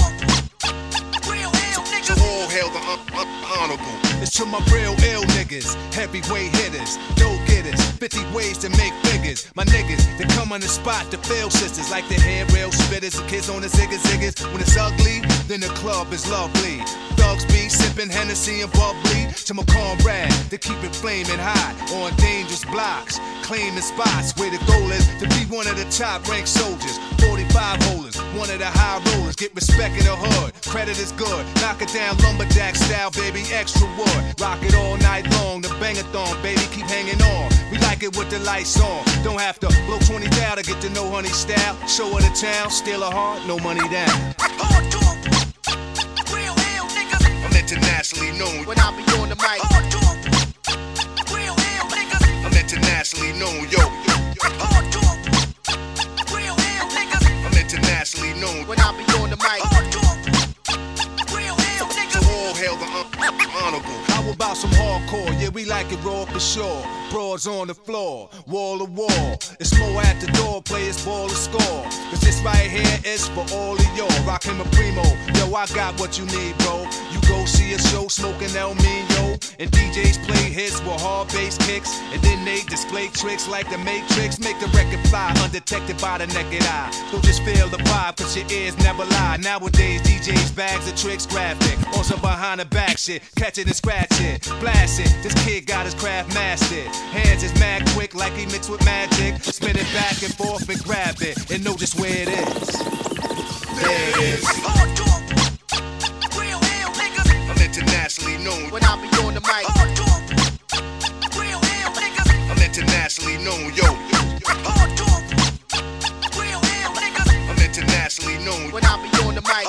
To all hail the un- un- honorable. It's to my real ill niggas, heavyweight hitters, dope getters, fifty ways to make figures. My niggas, they come on the spot to fail sisters, like the hair rail spitters, the kids on the ziggas ziggas. When it's ugly, then the club is lovely. Thugs be sipping Hennessy and bubbly. To my comrade, they keep it flaming hot on dangerous blocks, claiming spots where the goal is to be one of the top ranked soldiers. forty-five holders, one of the high rollers, get respect in the hood. Credit is good, knock it down lumberjack style, baby, extra wood. Rock it all night long, the bang-a-thon, baby, keep hanging on. We like it with the lights on. Don't have to blow twenty down to get to know honey style. Show her the town, steal her heart, no money down. I'm internationally known when I be on the mic. I'm internationally known, yo. I'm internationally known when I be on the mic. To all hail the un- honorable. How about some hardcore? Yeah, we like it raw for sure. Broads on the floor, wall to wall. It's more at the door, players ball to score. Cause this right here is for all of y'all. Rockin' my primo, yo, I got what you need, bro. You go see a show smoking El Mino, and D Js play hits with hard bass kicks, and then they display tricks like the Matrix. Make the record fly, undetected by the naked eye. So just feel the vibe, cause your ears never lie. Nowadays, D Js bags of tricks graphic. On some behind the back shit, catch it and scratch it, blast it. This kid got his craft mastered. Hands is mad quick like he mixed with magic. Spin it back and forth and grab it, and know just where it is. There it is. I'm internationally known when I be on the mic. I'm internationally known, yo. I'm internationally known when I be on the mic.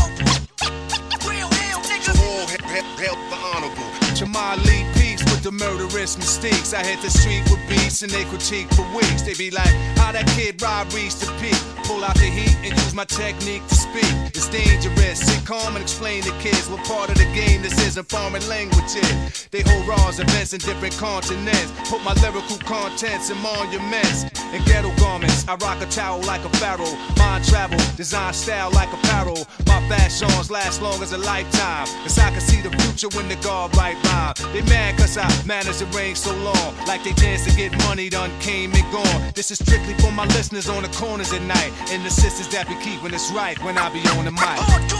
To all hail, hail, hail the honorable. Jamal Lee Peace with the murderous mistakes. I hit the street with beats and they critique for weeks. They be like, how that kid Rob reached the peak. Pull out the heat and use my technique to speak. It's dangerous. Sit calm and explain to kids what part of the game this is in foreign languages. They hold raws, events in different continents. Put my lyrical contents in monuments and ghetto garments. I rock a towel like a pharaoh. Mind travel, design style like apparel. My fashions last long as a lifetime. Cause I can see the future when the guard right rhyme. They mad cause I managed to reign so long. Like they chance to get money done came and gone. This is strictly for my listeners on the corners at night. And the sisters that be keeping us right when I be on the mic.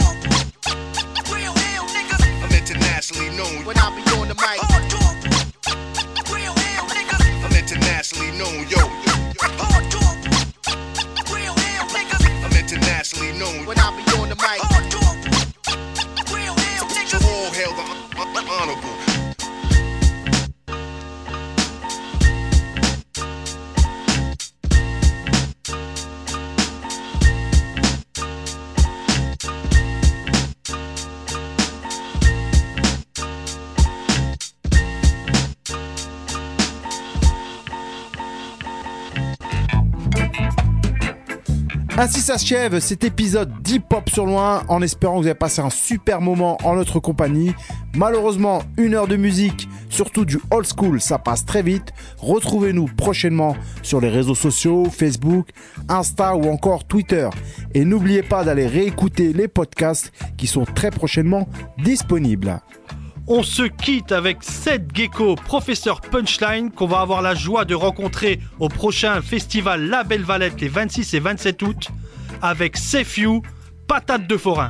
I'm internationally known when I be on the mic. I'm internationally known, yo. I'm internationally known when I be on the mic. To all hail the un- un- honorable. Ainsi s'achève cet épisode d'Hip-Hop sur loin, en espérant que vous avez passé un super moment en notre compagnie. Malheureusement, une heure de musique, surtout du old school, ça passe très vite. Retrouvez-nous prochainement sur les réseaux sociaux, Facebook, Insta ou encore Twitter. Et n'oubliez pas d'aller réécouter les podcasts qui sont très prochainement disponibles. On se quitte avec Seth Gecko, professeur Punchline, qu'on va avoir la joie de rencontrer au prochain festival La Belle Valette les vingt-six et vingt-sept août, avec Safe You, patate de forain.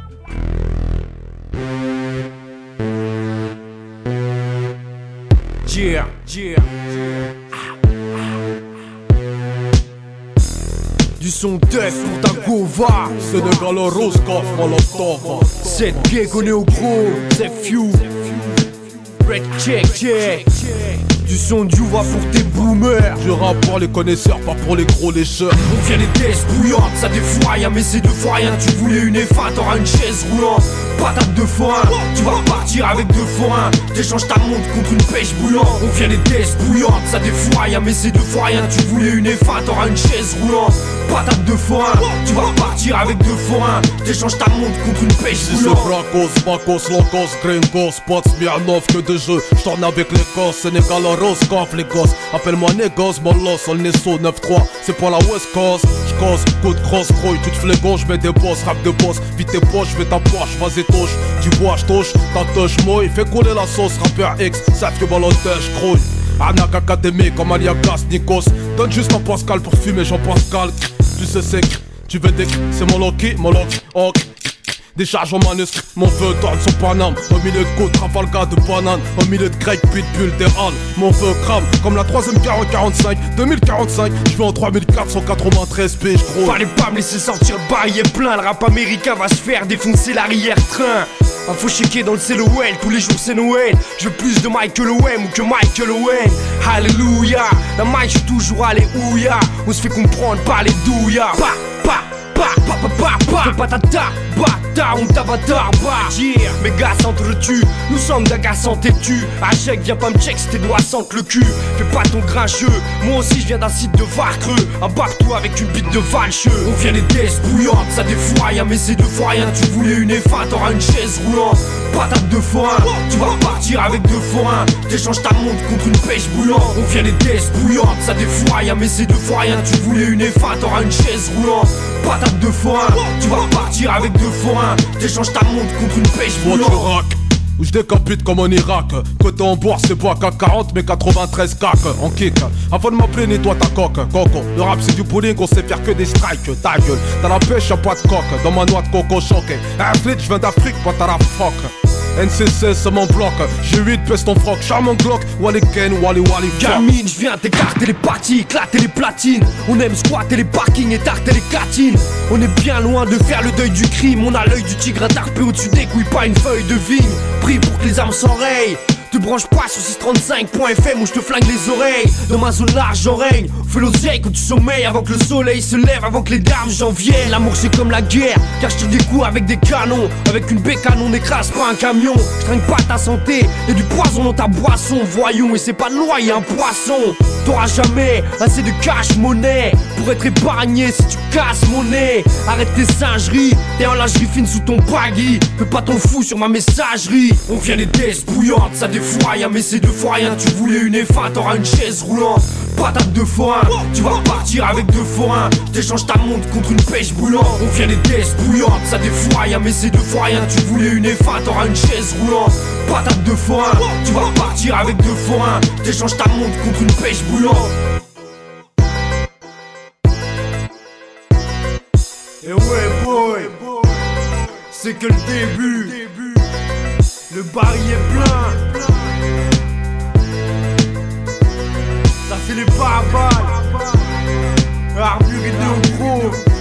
Yeah, yeah. Du son def pour ta gova. Sénégal rose coff molotov. Cette gig on est au gros. C'est few. Red check check. Du son du va pour tes boomers. Je rappe pour les connaisseurs, pas pour les gros lécheurs. On vient les tests bouillantes, ça défouraille, mais c'est deux fois rien. Tu voulais une F un, t'auras une chaise roulante. Patate de forain, tu vas partir avec deux forains. T'échanges ta montre contre une pêche bouillante. On vient les tests bouillantes, ça défouraille, mais c'est deux fois rien. Tu voulais une F un, t'auras une chaise roulante. Patate de forain, tu vas partir avec deux forains. T'échanges ta montre contre une pêche boulante. C'est Bracos, Bacos, Locos, Gringos, Spots, Smirnov, que de jeux. J'tourne avec l'Écosse, Sénégal, Roscoff, les gosses. Appelle-moi Négos, Molos, on est saut neuf trois. C'est pour la West Coast. J'cause, coup de cross, croix, tu te fais gauche, j'mets des boss, rap de boss. Vite tes poches, j'fais ta poche, vas-y touche. Tu bois, j'touche, ta touche, moi, fais couler la sauce. Rappeur X, savent que ballottage, crouille. Arnaque académique comme Aliagas, Nikos. Donne juste un Pascal pour fumer, Jean-Pascal. Tu sais c'est tu veux des c'est mon Loki, mon Loki, ok. Des charges en manuscrit, mon feu tourne son Paname. Au milieu de côte, Trafalgar de banane. Au milieu de grec, pitbull, des halles. Mon feu crame comme la troisième guerre en quarante-cinq. deux mille quarante-cinq, je vais en trois mille quatre cent quatre-vingt-treize piges, gros. Fallait pas me laisser sortir le barillet plein. Le rap américain va se faire défoncer l'arrière-train. Un faux chéquier dans le C L O L, tous les jours c'est Noël. Je veux plus de Michael Owen ou que Michael Owen. Alléluia, la mic je suis toujours allé ouya. On se fait comprendre par les douillas. Pa, pa, pa, pa, pa, pa, pa. Fais pas ta ta, bâtard, on t'avatar, bah. Yeah, mes gars s'entretuent, nous sommes d'agaçants têtus. Achec, viens pas me check si tes doigts sentent le cul. Fais pas ton grincheux, moi aussi je viens d'un site de Varcreux. Embarque-toi avec une bite de valcheux. On vient les tests bouillantes, ça défouraille, mais c'est deux fois rien. Tu voulais une F un, t'auras une chaise roulante. Patate de forain, tu vas partir avec deux forains. T'échanges ta montre contre une pêche bouillante. On vient les tests bouillantes, ça défouraille, mais c'est deux fois rien. Tu voulais une F un, t'auras une chaise roulante. Patate de forain, tu vas partir avec deux forains. T'échanges ta montre contre une pêche boulante. Où je décapite comme en Irak. Côté en bourse c'est pas K quarante mais quatre-vingt-treize cac en kick. Avant de m'appeler nettoie ta coque, coco. Le rap c'est du bowling, on sait faire que des strikes. Ta gueule, t'as la pêche y'a pas de coque. Dans ma noix de coco choqué. Un flit je viens d'Afrique, pas t'as la froc. N C C c'est mon bloc, G huit pèse ton froc, charmant Glock, Wally Ken, Wally Wally. Gamine, je viens t'écarter les parties, éclater les platines. On aime squatter les parkings et tarter les catines. On est bien loin de faire le deuil du crime. On a l'œil du tigre tarpé au-dessus des couilles, pas une feuille de vigne. Pris pour que les armes s'enrayent. Te branche pas sur six trente-cinq point F M où je te flingue les oreilles. Dans ma zone large j'en règne. Fais l'oseille quand tu sommeilles avant que le soleil se lève, avant que les dames j'en viennent. L'amour c'est comme la guerre, car je tire des coups avec des canons. Avec une bécane on n'écrase pas un camion. Je trinque pas ta santé, y'a du poison dans ta boisson. Voyons, et c'est pas de loi, y'a un poisson. T'auras jamais assez de cash monnaie pour être épargné si tu casses mon nez. Arrête tes singeries, t'es en lingerie fine sous ton baggy. Fais pas ton fou sur ma messagerie. On vient des tests bouillantes, ça défouraille, mais c'est deux fois rien. Tu voulais une F un, t'auras une chaise roulante. Patate de forain, tu vas partir avec deux forains. T'échanges ta montre contre une pêche boulante. On vient des tests bouillantes, ça défouraille, mais c'est deux fois rien. Tu voulais une F un, t'auras une chaise roulante. Patate de forain, tu vas partir avec deux forains. T'échanges ta montre contre une pêche boulante. Et ouais boy, c'est que le début. Le baril est plein. Ça c'est les barbares. Armure et deux gros.